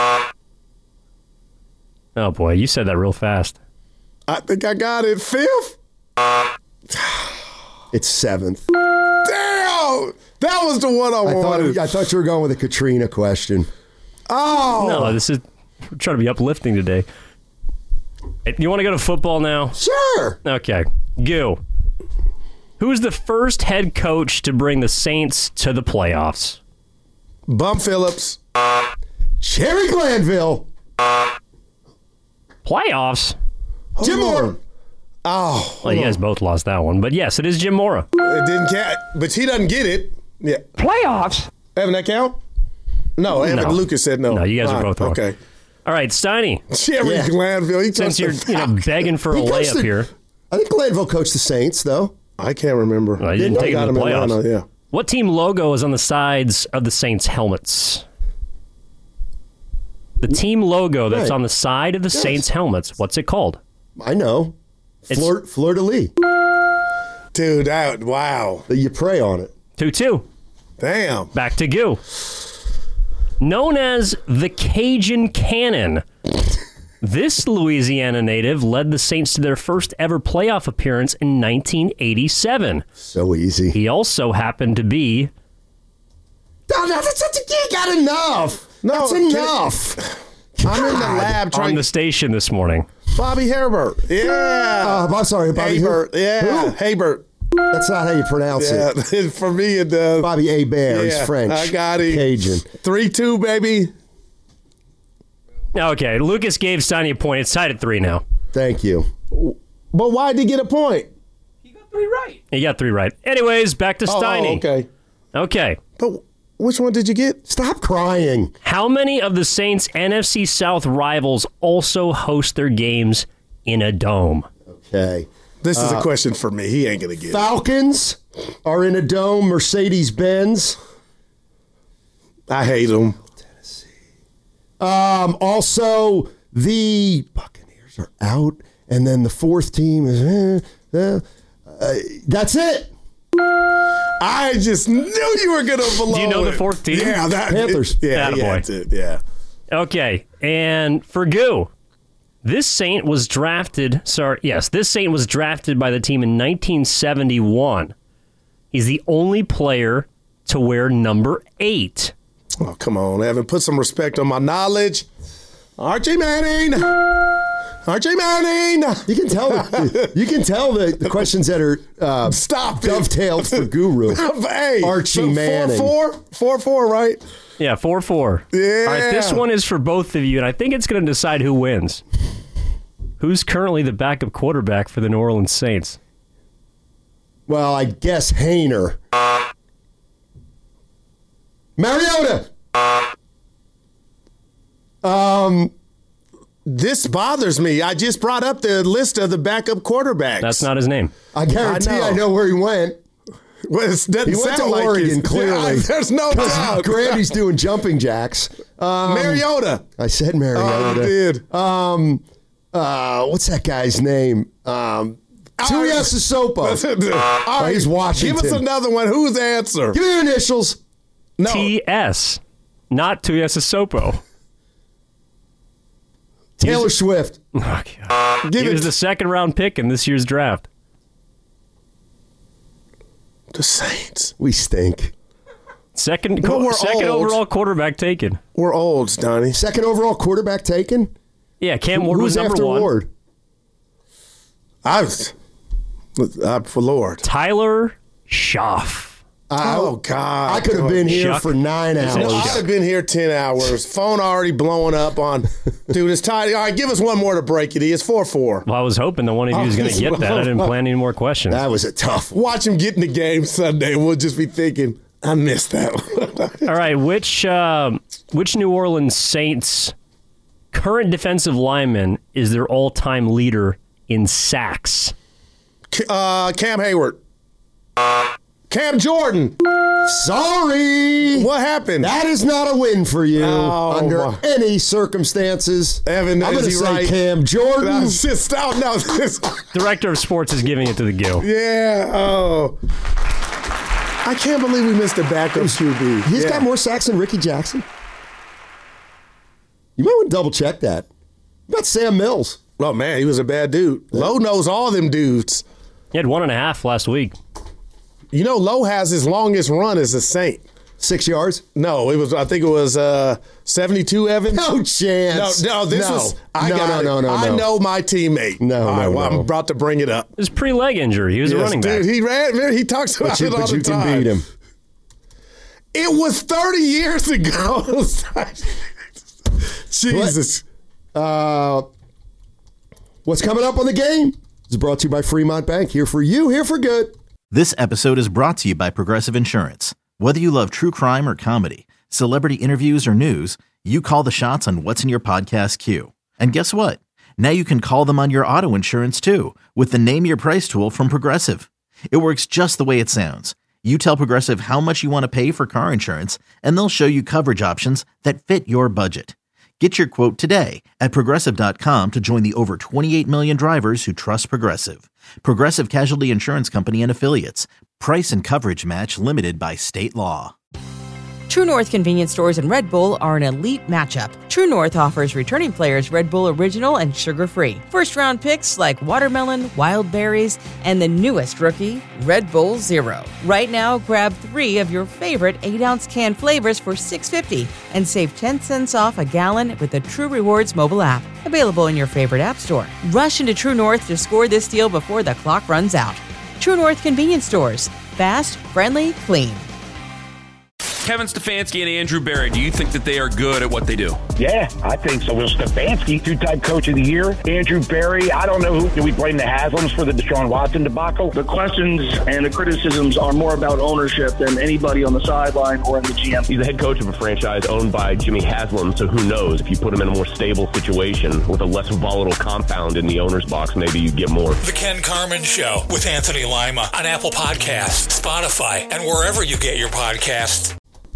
[SPEAKER 10] Oh boy, you said that real fast.
[SPEAKER 9] I think I got it. Fifth?
[SPEAKER 8] It's seventh.
[SPEAKER 9] Damn! That was the one I,
[SPEAKER 8] I
[SPEAKER 9] wanted.
[SPEAKER 8] thought I thought you were going with a Katrina question.
[SPEAKER 9] oh!
[SPEAKER 10] No, this is we're trying to be uplifting today. Hey, you want to go to football now?
[SPEAKER 8] Sure.
[SPEAKER 10] Okay. Goo. Who's the first head coach to bring the Saints to the playoffs?
[SPEAKER 9] Bum Phillips.
[SPEAKER 8] Jerry Glanville.
[SPEAKER 10] Playoffs?
[SPEAKER 8] Jim Mora.
[SPEAKER 9] Oh.
[SPEAKER 10] Well, you guys both lost that one. But yes, it is Jim Mora.
[SPEAKER 9] It didn't count, but he doesn't get it. Yeah.
[SPEAKER 10] Playoffs?
[SPEAKER 9] Evan, that count? No, Evan
[SPEAKER 10] No.
[SPEAKER 9] Lucas said no.
[SPEAKER 10] No, you guys are
[SPEAKER 9] Ah,
[SPEAKER 10] both wrong.
[SPEAKER 9] Okay.
[SPEAKER 10] All right, Steiny.
[SPEAKER 9] Jerry
[SPEAKER 8] Yeah.
[SPEAKER 9] Glanville. He
[SPEAKER 10] Since
[SPEAKER 9] touched
[SPEAKER 10] you're
[SPEAKER 9] the
[SPEAKER 10] you know,
[SPEAKER 9] Falcons.
[SPEAKER 10] begging for a
[SPEAKER 8] He coached
[SPEAKER 10] layup
[SPEAKER 8] the-
[SPEAKER 10] here.
[SPEAKER 8] I think Glanville coached the Saints, though.
[SPEAKER 9] I can't remember.
[SPEAKER 10] Well, you didn't
[SPEAKER 9] I
[SPEAKER 10] take it
[SPEAKER 9] got
[SPEAKER 10] to the
[SPEAKER 9] him in
[SPEAKER 10] playoffs.
[SPEAKER 9] Atlanta, yeah.
[SPEAKER 10] What team logo is on the sides of the Saints' helmets? The team logo that's
[SPEAKER 8] Right.
[SPEAKER 10] on the side of the
[SPEAKER 8] Yes.
[SPEAKER 10] Saints' helmets. What's it called?
[SPEAKER 8] I know. Fleur, Fleur de Lis.
[SPEAKER 9] Dude, that, wow.
[SPEAKER 8] You pray on it.
[SPEAKER 10] two two.
[SPEAKER 9] Damn.
[SPEAKER 10] Back to Goo. Known as the Cajun Cannon, this Louisiana native led the Saints to their first ever playoff appearance in nineteen eighty-seven.
[SPEAKER 8] So easy.
[SPEAKER 10] He also happened to be...
[SPEAKER 8] No, no, that's, that's, you got enough.
[SPEAKER 9] No,
[SPEAKER 8] that's
[SPEAKER 9] can it-
[SPEAKER 8] enough.
[SPEAKER 9] I'm in the lab
[SPEAKER 10] on
[SPEAKER 9] trying
[SPEAKER 10] the station this morning.
[SPEAKER 9] Bobby Herbert. Yeah.
[SPEAKER 8] Uh, I'm sorry, Bobby
[SPEAKER 9] Hebert.
[SPEAKER 8] who?
[SPEAKER 9] Yeah.
[SPEAKER 8] Who?
[SPEAKER 9] Hebert.
[SPEAKER 8] That's not how you pronounce
[SPEAKER 9] Yeah.
[SPEAKER 8] it.
[SPEAKER 9] For me, it does.
[SPEAKER 8] Bobby Hebert.
[SPEAKER 9] Yeah,
[SPEAKER 8] He's French.
[SPEAKER 9] I got him.
[SPEAKER 8] Cajun.
[SPEAKER 9] three two, baby.
[SPEAKER 10] Okay, Lucas gave Steiny a point. It's tied at three now.
[SPEAKER 8] Thank you.
[SPEAKER 9] But why did he get a point?
[SPEAKER 10] He got three right. Anyways, back to
[SPEAKER 9] Oh,
[SPEAKER 10] Steiny.
[SPEAKER 9] oh, okay.
[SPEAKER 10] Okay.
[SPEAKER 9] But which one did you get?
[SPEAKER 8] Stop crying.
[SPEAKER 10] How many of the Saints' N F C South rivals also host their games in a dome?
[SPEAKER 8] Okay.
[SPEAKER 9] This is
[SPEAKER 8] Uh,
[SPEAKER 9] a question for me. He ain't going to get it.
[SPEAKER 8] Falcons are in a dome. Mercedes-Benz.
[SPEAKER 9] I hate him.
[SPEAKER 8] Um, also, the Buccaneers are out, and then the fourth team is. Eh, eh, uh, that's it.
[SPEAKER 9] I just knew you were going to blow
[SPEAKER 10] Do you know the
[SPEAKER 9] it.
[SPEAKER 10] fourth team?
[SPEAKER 9] Yeah, that
[SPEAKER 8] Panthers.
[SPEAKER 9] Yeah,
[SPEAKER 10] Attaboy.
[SPEAKER 9] yeah, that's it. Yeah.
[SPEAKER 10] Okay, and for Goo, this Saint was drafted. Sorry, yes, this Saint was drafted by the team in nineteen seventy-one. He's the only player to wear number eight.
[SPEAKER 9] Oh, come on, Evan. Put some respect on my knowledge. Archie Manning. Archie Manning.
[SPEAKER 8] You can tell. The, you can tell the, the questions that are uh,
[SPEAKER 9] Stop it.
[SPEAKER 8] dovetailed for Guru.
[SPEAKER 9] Hey,
[SPEAKER 8] Archie
[SPEAKER 9] so
[SPEAKER 8] Manning.
[SPEAKER 9] Four, four, four, four, right?
[SPEAKER 10] Yeah, four four.
[SPEAKER 9] Yeah.
[SPEAKER 10] All right, this one is for both of you, and I think it's going to decide who wins. Who's currently the backup quarterback for the New Orleans Saints?
[SPEAKER 8] Well, I guess Hayner. Mariota. Um,
[SPEAKER 9] This bothers me. I just brought up the list of the backup quarterbacks.
[SPEAKER 10] That's not his name.
[SPEAKER 8] I guarantee
[SPEAKER 9] I
[SPEAKER 8] I
[SPEAKER 9] know.
[SPEAKER 8] know, where he went.
[SPEAKER 9] Well, it doesn't
[SPEAKER 8] He went
[SPEAKER 9] sound
[SPEAKER 8] to
[SPEAKER 9] like
[SPEAKER 8] Oregon,
[SPEAKER 9] it.
[SPEAKER 8] clearly.
[SPEAKER 9] Yeah, there's no
[SPEAKER 8] Because
[SPEAKER 9] doubt.
[SPEAKER 8] Grandy's doing jumping jacks. Um,
[SPEAKER 9] Mariota.
[SPEAKER 8] I said Mariota.
[SPEAKER 9] Oh, dude.
[SPEAKER 8] Um, uh, what's that guy's name? Um, Tuiasosopo.
[SPEAKER 9] All right,
[SPEAKER 8] he's Washington.
[SPEAKER 9] Give us another one. Who's the answer?
[SPEAKER 8] Give me your initials.
[SPEAKER 9] No.
[SPEAKER 10] T S, not Tuiasosopo.
[SPEAKER 8] Taylor Swift.
[SPEAKER 10] Oh, God.
[SPEAKER 9] Give
[SPEAKER 10] He
[SPEAKER 9] it
[SPEAKER 10] was the second round pick in this year's draft.
[SPEAKER 9] the Saints.
[SPEAKER 8] We stink.
[SPEAKER 10] Second,
[SPEAKER 9] Well, we're
[SPEAKER 10] second
[SPEAKER 9] old.
[SPEAKER 10] overall quarterback taken.
[SPEAKER 9] We're olds, Donnie.
[SPEAKER 8] Second overall quarterback taken.
[SPEAKER 10] Yeah, Cam Ward was
[SPEAKER 8] Who's
[SPEAKER 10] number
[SPEAKER 8] after
[SPEAKER 10] one.
[SPEAKER 8] Ward?
[SPEAKER 9] I was, uh, for Lord.
[SPEAKER 10] Tyler Schaff.
[SPEAKER 9] Oh, God.
[SPEAKER 8] I could have been here
[SPEAKER 10] Shuck.
[SPEAKER 8] for nine
[SPEAKER 10] Is it
[SPEAKER 8] hours.
[SPEAKER 9] I'd have been here ten hours. Phone already blowing up on. Dude, it's tight. All right, give us one more to break it. It's four four.
[SPEAKER 10] Well, I was hoping that one of you was going to get that. I didn't plan any more questions.
[SPEAKER 8] That was a tough one.
[SPEAKER 9] Watch him get in the game Sunday. We'll just be thinking, I missed that one.
[SPEAKER 10] All right, which uh, which New Orleans Saints current defensive lineman is their all-time leader in sacks?
[SPEAKER 9] Uh, Cam Hayward. Cam Jordan.
[SPEAKER 8] Sorry.
[SPEAKER 9] What happened?
[SPEAKER 8] That is not a win for you
[SPEAKER 9] Oh,
[SPEAKER 8] under
[SPEAKER 9] my.
[SPEAKER 8] any circumstances.
[SPEAKER 9] Evan,
[SPEAKER 8] I'm
[SPEAKER 9] is
[SPEAKER 8] going to
[SPEAKER 9] he
[SPEAKER 8] say
[SPEAKER 9] right?
[SPEAKER 8] Cam Jordan.
[SPEAKER 9] No, it's just stop. No, this-
[SPEAKER 10] Director of Sports is giving it to the Gil.
[SPEAKER 9] yeah. Oh. I can't believe we missed a backup Q B.
[SPEAKER 8] He's
[SPEAKER 9] Yeah.
[SPEAKER 8] got more sacks than Ricky Jackson. You might want to double check that. What about Sam Mills?
[SPEAKER 9] Oh, man, he was a bad dude. Lowe knows all them dudes.
[SPEAKER 10] He had one and a half last week.
[SPEAKER 9] You know, Lowe has his longest run as a Saint.
[SPEAKER 8] Six yards?
[SPEAKER 9] No, it was. I think it was uh, seventy-two. Evan.
[SPEAKER 8] No chance.
[SPEAKER 9] No, no. This
[SPEAKER 8] no.
[SPEAKER 9] was. I
[SPEAKER 8] no,
[SPEAKER 9] got
[SPEAKER 8] no,
[SPEAKER 9] it.
[SPEAKER 8] no, no,
[SPEAKER 9] I
[SPEAKER 8] no.
[SPEAKER 9] know my teammate.
[SPEAKER 8] No,
[SPEAKER 9] All
[SPEAKER 8] no,
[SPEAKER 9] right, well,
[SPEAKER 8] no.
[SPEAKER 9] I'm about to bring it up.
[SPEAKER 10] It was pre-leg injury. He was
[SPEAKER 9] Yes,
[SPEAKER 10] a running back.
[SPEAKER 9] dude, he ran. He talks about
[SPEAKER 8] But you,
[SPEAKER 9] it all
[SPEAKER 8] but
[SPEAKER 9] the
[SPEAKER 8] you
[SPEAKER 9] time.
[SPEAKER 8] can beat him.
[SPEAKER 9] It was thirty years ago. Jesus.
[SPEAKER 8] What? Uh, what's coming up on the game is brought to you by Fremont Bank. Here for you, here for good.
[SPEAKER 1] This episode is brought to you by Progressive Insurance. Whether you love true crime or comedy, celebrity interviews or news, you call the shots on what's in your podcast queue. And guess what? Now you can call them on your auto insurance too with the Name Your Price tool from Progressive. It works just the way it sounds. You tell Progressive how much you want to pay for car insurance, and they'll show you coverage options that fit your budget. Get your quote today at Progressive dot com to join the over twenty-eight million drivers who trust Progressive. Progressive Casualty Insurance Company and Affiliates. Price and coverage match limited by state law.
[SPEAKER 2] True North convenience stores and Red Bull are an elite matchup. True North offers returning players Red Bull Original and sugar-free. First-round picks like watermelon, wild berries, and the newest rookie, Red Bull Zero. Right now, grab three of your favorite eight-ounce can flavors for six dollars and fifty cents and save ten cents off a gallon with the True Rewards mobile app. Available in your favorite app store. Rush into True North to score this deal before the clock runs out. True North convenience stores. Fast, friendly, clean.
[SPEAKER 3] Kevin Stefanski and Andrew Berry, do you think that they are good at what they do?
[SPEAKER 4] Yeah, I think so. Will Stefanski, two-time coach of the year. Andrew Berry, I don't know who. Do we blame the Haslams for the Deshaun Watson debacle?
[SPEAKER 5] The questions and the criticisms are more about ownership than anybody on the sideline or in the G M.
[SPEAKER 6] He's the head coach of a franchise owned by Jimmy Haslam, so who knows? If you put him in a more stable situation with a less volatile compound in the owner's box, maybe you get more.
[SPEAKER 7] The Ken Carman Show with Anthony Lima on Apple Podcasts, Spotify, and wherever you get your podcasts.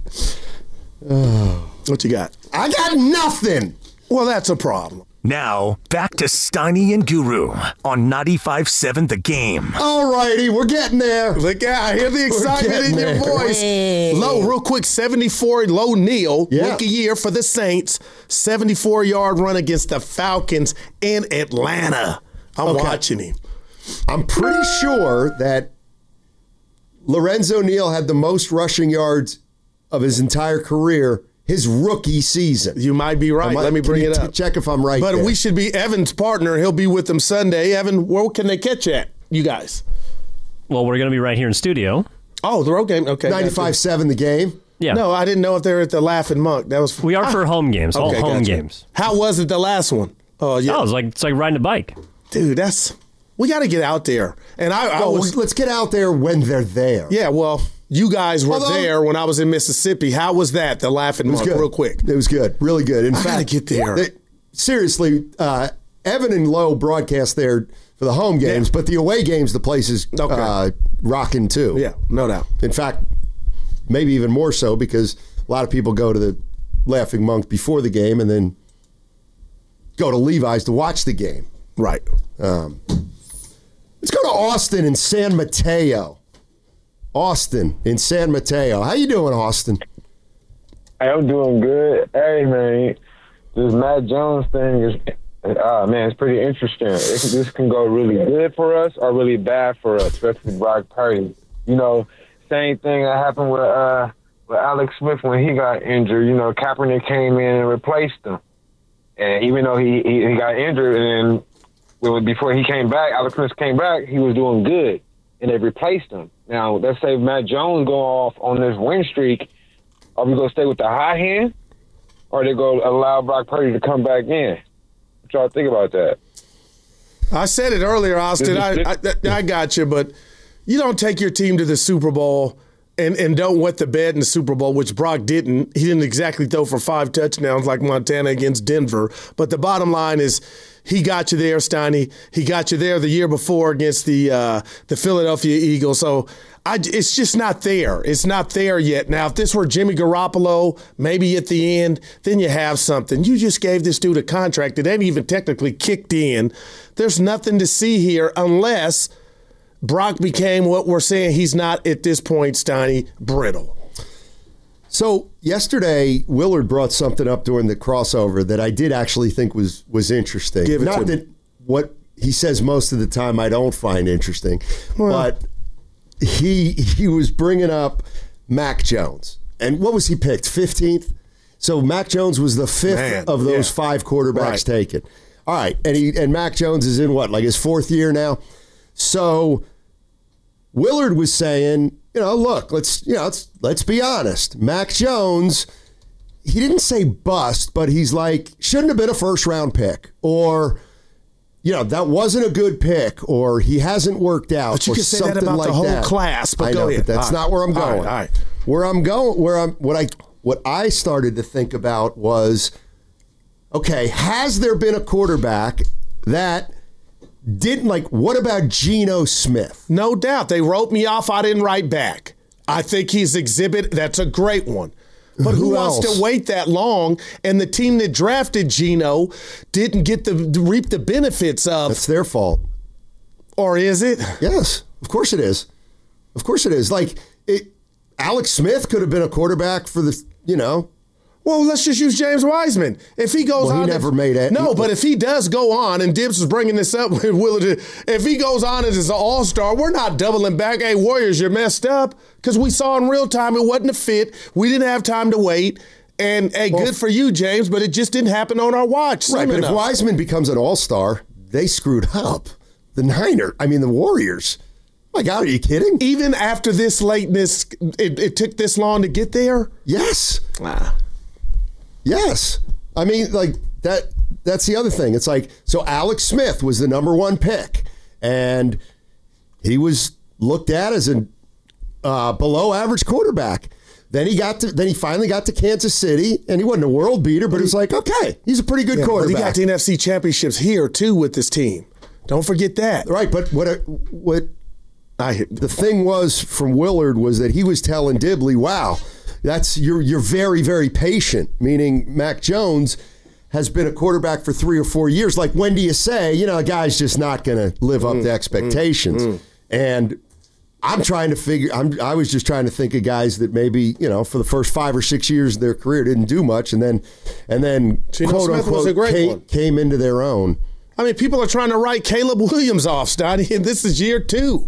[SPEAKER 9] Oh, what you got?
[SPEAKER 8] I got nothing.
[SPEAKER 9] Well, that's a problem.
[SPEAKER 13] Now, back to Steiny and Guru on ninety-five point seven The Game.
[SPEAKER 8] All righty, we're getting there.
[SPEAKER 9] Look at, I hear the excitement in your voice. Low, real quick, seventy-four, Low Neal,
[SPEAKER 8] yeah.
[SPEAKER 9] rookie year for the Saints, seventy-four-yard run against the Falcons in Atlanta. I'm
[SPEAKER 8] okay.
[SPEAKER 9] watching him.
[SPEAKER 8] I'm pretty sure that Lorenzo Neal had the most rushing yards of his entire career, his rookie season.
[SPEAKER 9] You might be right.
[SPEAKER 8] Might,
[SPEAKER 9] Let me bring it up.
[SPEAKER 8] Check if I'm right.
[SPEAKER 9] But
[SPEAKER 8] there.
[SPEAKER 9] we should be Evan's partner. He'll be with them Sunday. Evan, where can they catch at, you guys?
[SPEAKER 10] Well, we're going to be right here in studio.
[SPEAKER 9] Oh, the road game. Okay.
[SPEAKER 8] ninety-five point seven The Game.
[SPEAKER 10] Yeah.
[SPEAKER 9] No, I didn't know if they were at the Laughing Monk. That was.
[SPEAKER 10] We are for home games. All
[SPEAKER 9] Okay,
[SPEAKER 10] home
[SPEAKER 9] gotcha.
[SPEAKER 10] games.
[SPEAKER 9] How was it the last one? Oh, yeah.
[SPEAKER 10] Oh, it's like it's like riding a bike.
[SPEAKER 9] Dude, that's. We got to get out there. And I, I
[SPEAKER 8] Well,
[SPEAKER 9] was.
[SPEAKER 8] let's get out there when they're there.
[SPEAKER 9] Yeah, well, you guys were
[SPEAKER 8] Although-
[SPEAKER 9] there when I was in Mississippi. How was that? The Laughing
[SPEAKER 8] It was
[SPEAKER 9] Monk,
[SPEAKER 8] good.
[SPEAKER 9] real quick.
[SPEAKER 8] It was good. Really good. In
[SPEAKER 9] I
[SPEAKER 8] fact,
[SPEAKER 9] gotta get there.
[SPEAKER 8] they- seriously, uh, Evan and Lowe broadcast there for the home games,
[SPEAKER 9] Yeah.
[SPEAKER 8] but the away games, the place is
[SPEAKER 9] Okay.
[SPEAKER 8] uh, rocking too.
[SPEAKER 9] Yeah, no doubt.
[SPEAKER 8] In fact, maybe even more so because a lot of people go to the Laughing Monk before the game and then go to Levi's to watch the game.
[SPEAKER 9] Right.
[SPEAKER 8] Um, let's go to Austin and San Mateo. Austin in San Mateo. How you doing, Austin?
[SPEAKER 14] I'm doing good. Hey, man, this Matt Jones thing is, uh, man, it's pretty interesting. It, this can go really good for us or really bad for us, especially Brock Purdy. You know, same thing that happened with uh, with Alex Smith when he got injured. You know, Kaepernick came in and replaced him. And even though he, he, he got injured, and then before he came back, Alex Smith came back, he was doing good, and they replaced him. Now, let's say Matt Jones go off on this win streak. Are we going to stay with the high hand, or are they going to allow Brock Purdy to come back in? What y'all think about that?
[SPEAKER 9] I said it earlier, Austin. I, I, I got you, but you don't take your team to the Super Bowl and, and don't wet the bed in the Super Bowl, which Brock didn't. He didn't exactly throw for five touchdowns like Montana against Denver. But the bottom line is he got you there, Steiny. He got you there the year before against the uh, the Philadelphia Eagles. So I, it's just not there. It's not there yet. Now, if this were Jimmy Garoppolo, maybe at the end, then you have something. You just gave this dude a contract that ain't even technically kicked in. There's nothing to see here unless Brock became what we're saying he's not at this point, Steiny, brittle.
[SPEAKER 8] So yesterday, Willard brought something up during the crossover that I did actually think was was interesting.
[SPEAKER 9] Give it
[SPEAKER 8] Not
[SPEAKER 9] to
[SPEAKER 8] that
[SPEAKER 9] me.
[SPEAKER 8] what he says most of the time I don't find interesting,
[SPEAKER 9] Well.
[SPEAKER 8] but he he was bringing up Mac Jones, and what was he picked? fifteenth? So Mac Jones was the fifth
[SPEAKER 9] Man,
[SPEAKER 8] of those
[SPEAKER 9] yeah.
[SPEAKER 8] five quarterbacks
[SPEAKER 9] Right.
[SPEAKER 8] taken. All right, and he and Mac Jones is in what, like his fourth year now? So Willard was saying, you know, look, let's you know, let's let's be honest. Mac Jones, he didn't say bust, but he's like, shouldn't have been a first round pick, or you know, that wasn't a good pick, or he hasn't worked out,
[SPEAKER 9] But you
[SPEAKER 8] or
[SPEAKER 9] can say
[SPEAKER 8] something
[SPEAKER 9] that about
[SPEAKER 8] like
[SPEAKER 9] the whole
[SPEAKER 8] that.
[SPEAKER 9] class, but
[SPEAKER 8] I
[SPEAKER 9] go
[SPEAKER 8] know,
[SPEAKER 9] ahead.
[SPEAKER 8] but that's
[SPEAKER 9] All
[SPEAKER 8] not
[SPEAKER 9] right.
[SPEAKER 8] where I'm
[SPEAKER 9] All right,
[SPEAKER 8] going.
[SPEAKER 9] all right.
[SPEAKER 8] Where I'm going, where I'm, what I, what I started to think about was, okay, has there been a quarterback that didn't like? What about Geno Smith?
[SPEAKER 9] No doubt. They wrote me off. I didn't write back. I think he's exhibit. That's a great one. But who,
[SPEAKER 8] Who
[SPEAKER 9] wants
[SPEAKER 8] else?
[SPEAKER 9] to wait that long? And the team that drafted Geno didn't get the reap the benefits of.
[SPEAKER 8] That's their fault.
[SPEAKER 9] Or is it?
[SPEAKER 8] Yes, of course it is. Of course it is. Like it, Alex Smith could have been a quarterback for the, you know.
[SPEAKER 9] Well, let's just use James Wiseman. If he goes
[SPEAKER 8] Well, he
[SPEAKER 9] on,
[SPEAKER 8] never
[SPEAKER 9] if,
[SPEAKER 8] made it.
[SPEAKER 9] No, but if he does go on, and Dibbs was bringing this up with Willard, if he goes on as an all-star, we're not doubling back. Hey, Warriors, you're messed up because we saw in real time it wasn't a fit. We didn't have time to wait. And hey,
[SPEAKER 8] Well,
[SPEAKER 9] good for you, James, but it just didn't happen on our watch.
[SPEAKER 8] Right,
[SPEAKER 9] soon
[SPEAKER 8] but if
[SPEAKER 9] enough.
[SPEAKER 8] Wiseman becomes an all-star, they screwed up. The Niner, I mean the Warriors. My God, are you kidding?
[SPEAKER 9] Even after this lateness, it, it took this long to get there?
[SPEAKER 8] Yes.
[SPEAKER 9] Ah.
[SPEAKER 8] Yes. I mean, like that that's the other thing. It's like, so Alex Smith was the number one pick, and he was looked at as a uh, below average quarterback. Then he got to then he finally got to Kansas City, and he wasn't a world beater, but it was like, okay, he's a pretty good
[SPEAKER 9] Yeah, but
[SPEAKER 8] quarterback.
[SPEAKER 9] he got the N F C championships here, too, with this team. Don't forget that.
[SPEAKER 8] Right, but what what I the thing was from Willard was that he was telling Dibley, wow, that's you're you're very, very patient, meaning Mac Jones has been a quarterback for three or four years. Like, when do you say, you know, a guy's just not going to live up
[SPEAKER 9] Mm,
[SPEAKER 8] to expectations?
[SPEAKER 9] mm, mm.
[SPEAKER 8] And I'm trying to figure, I'm, I was just trying to think of guys that maybe, you know, for the first five or six years of their career didn't do much, and then, and then
[SPEAKER 9] Geno
[SPEAKER 8] quote
[SPEAKER 9] Smith
[SPEAKER 8] unquote
[SPEAKER 9] was a great
[SPEAKER 8] came,
[SPEAKER 9] one.
[SPEAKER 8] came into their own.
[SPEAKER 9] I mean, people are trying to write Caleb Williams off, Stoney, and this is year two.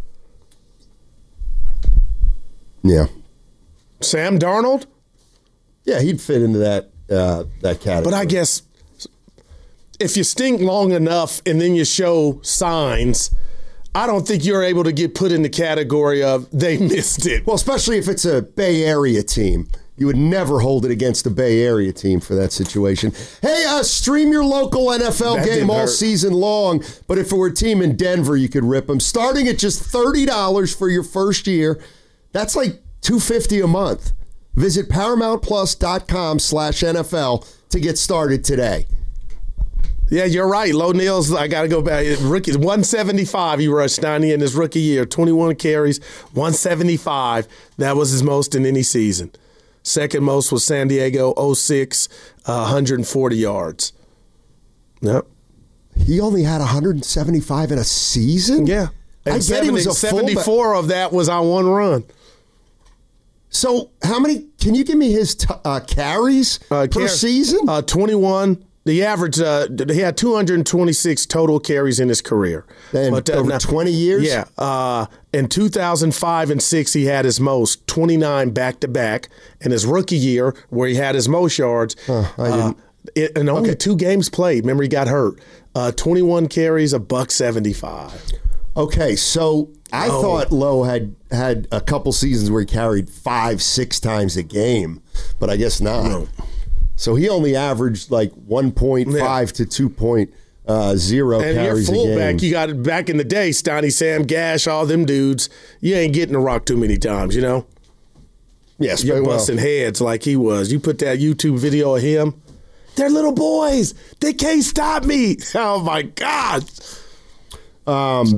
[SPEAKER 8] Yeah.
[SPEAKER 9] Sam Darnold?
[SPEAKER 8] Yeah, he'd fit into that uh, that category.
[SPEAKER 9] But I guess if you stink long enough and then you show signs, I don't think you're able to get put in the category of they missed it.
[SPEAKER 8] Well, especially if it's a Bay Area team. You would never hold it against a Bay Area team for that situation. Hey, uh, stream your local N F L
[SPEAKER 9] That
[SPEAKER 8] game
[SPEAKER 9] didn't
[SPEAKER 8] all
[SPEAKER 9] hurt.
[SPEAKER 8] season long, but if it were a team in Denver, you could rip them. Starting at just thirty dollars for your first year, that's like two hundred fifty dollars a month. Visit ParamountPlus.com slash NFL to get started today.
[SPEAKER 9] Yeah, you're right. Low Neal's, I got to go back. Rookie, one seventy-five he rushed, Stoney, in his rookie year. twenty-one carries, one seventy-five. That was his most in any season. Second most was San Diego, oh six, uh, one hundred forty yards. Yep.
[SPEAKER 8] He only had one hundred seventy-five in a season?
[SPEAKER 9] Yeah. And
[SPEAKER 8] I get he was a
[SPEAKER 9] seventy-four
[SPEAKER 8] fullback.
[SPEAKER 9] of that was on one run.
[SPEAKER 8] So how many, can you give me his t- uh, carries
[SPEAKER 9] Uh,
[SPEAKER 8] per
[SPEAKER 9] car-
[SPEAKER 8] season?
[SPEAKER 9] Uh, twenty-one. The average, uh, he had two hundred twenty-six total carries in his career.
[SPEAKER 8] And
[SPEAKER 9] But, uh,
[SPEAKER 8] over
[SPEAKER 9] now-
[SPEAKER 8] twenty years?
[SPEAKER 9] Yeah. Uh, in two thousand five and six, he had his most, twenty-nine back-to-back. In his rookie year, where he had his most yards,
[SPEAKER 8] Huh, I
[SPEAKER 9] uh,
[SPEAKER 8] didn't-
[SPEAKER 9] it, and only
[SPEAKER 8] Okay.
[SPEAKER 9] two games played. Remember, he got hurt. Uh, twenty-one carries, a buck seventy-five.
[SPEAKER 8] Okay, so I
[SPEAKER 9] Oh.
[SPEAKER 8] thought Lowe had had a couple seasons where he carried five, six times a game, but I guess not.
[SPEAKER 9] No.
[SPEAKER 8] So he only averaged like one point five to two point oh
[SPEAKER 9] And your
[SPEAKER 8] carries a
[SPEAKER 9] fullback,
[SPEAKER 8] game.
[SPEAKER 9] you got it back in the day, Stoney, Sam Gash, all them dudes. You ain't getting the rock too many times, you know?
[SPEAKER 8] Yes,
[SPEAKER 9] You're
[SPEAKER 8] very well.
[SPEAKER 9] busting heads like he was. You put that YouTube video of him. They're little boys. They can't stop me. Oh my God.
[SPEAKER 8] Um,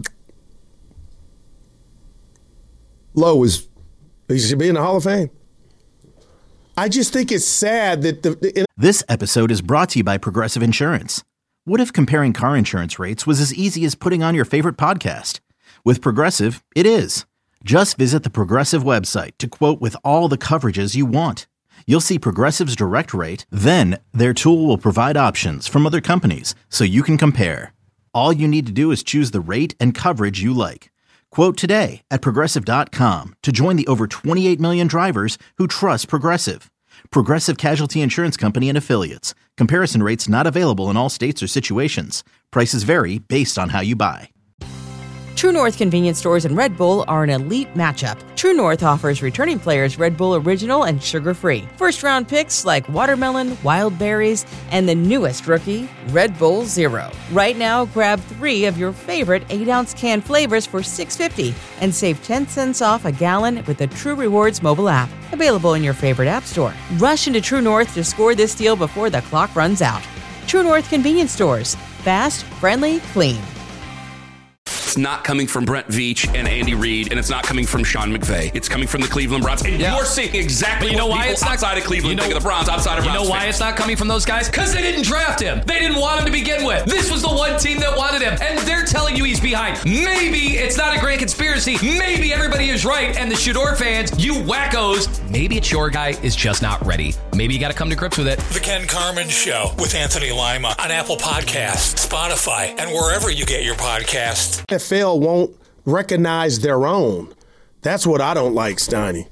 [SPEAKER 8] Lowe was.
[SPEAKER 9] He should be in the Hall of Fame. I just think it's sad that the. the
[SPEAKER 1] This episode is brought to you by Progressive Insurance. What if comparing car insurance rates was as easy as putting on your favorite podcast? With Progressive, it is. Just visit the Progressive website to quote with all the coverages you want. You'll see Progressive's direct rate, then their tool will provide options from other companies so you can compare. All you need to do is choose the rate and coverage you like. Quote today at Progressive dot com to join the over twenty-eight million drivers who trust Progressive. Progressive Casualty Insurance Company and Affiliates. Comparison rates not available in all states or situations. Prices vary based on how you buy.
[SPEAKER 2] True North convenience stores and Red Bull are an elite matchup. True North offers returning players Red Bull Original and sugar-free. First-round picks like watermelon, wild berries, and the newest rookie, Red Bull Zero. Right now, grab three of your favorite eight-ounce can flavors for six dollars and fifty cents and save ten cents off a gallon with the True Rewards mobile app. Available in your favorite app store. Rush into True North to score this deal before the clock runs out. True North convenience stores. Fast, friendly, clean.
[SPEAKER 3] It's not coming from Brent Veach and Andy Reid, and it's not coming from Sean McVay. It's coming from the Cleveland Browns. And yeah. you're seeing exactly
[SPEAKER 15] you know
[SPEAKER 3] what
[SPEAKER 15] why
[SPEAKER 3] people
[SPEAKER 15] it's not,
[SPEAKER 3] outside of Cleveland you know, think of the Browns, outside of
[SPEAKER 15] You
[SPEAKER 3] Browns
[SPEAKER 15] know why
[SPEAKER 3] fans.
[SPEAKER 15] it's not coming from those guys? Because they didn't draft him. They didn't want him to begin with. This was the one team that wanted him, and they're telling you he's behind. Maybe it's not a grand conspiracy. Maybe everybody is right, and the Shador fans, you wackos, maybe it's your guy is just not ready. Maybe you got to come to grips with it.
[SPEAKER 7] The Ken Carman Show with Anthony Lima on Apple Podcasts, Spotify, and wherever you get your podcasts.
[SPEAKER 9] N F L won't recognize their own. That's what I don't like, Steiny.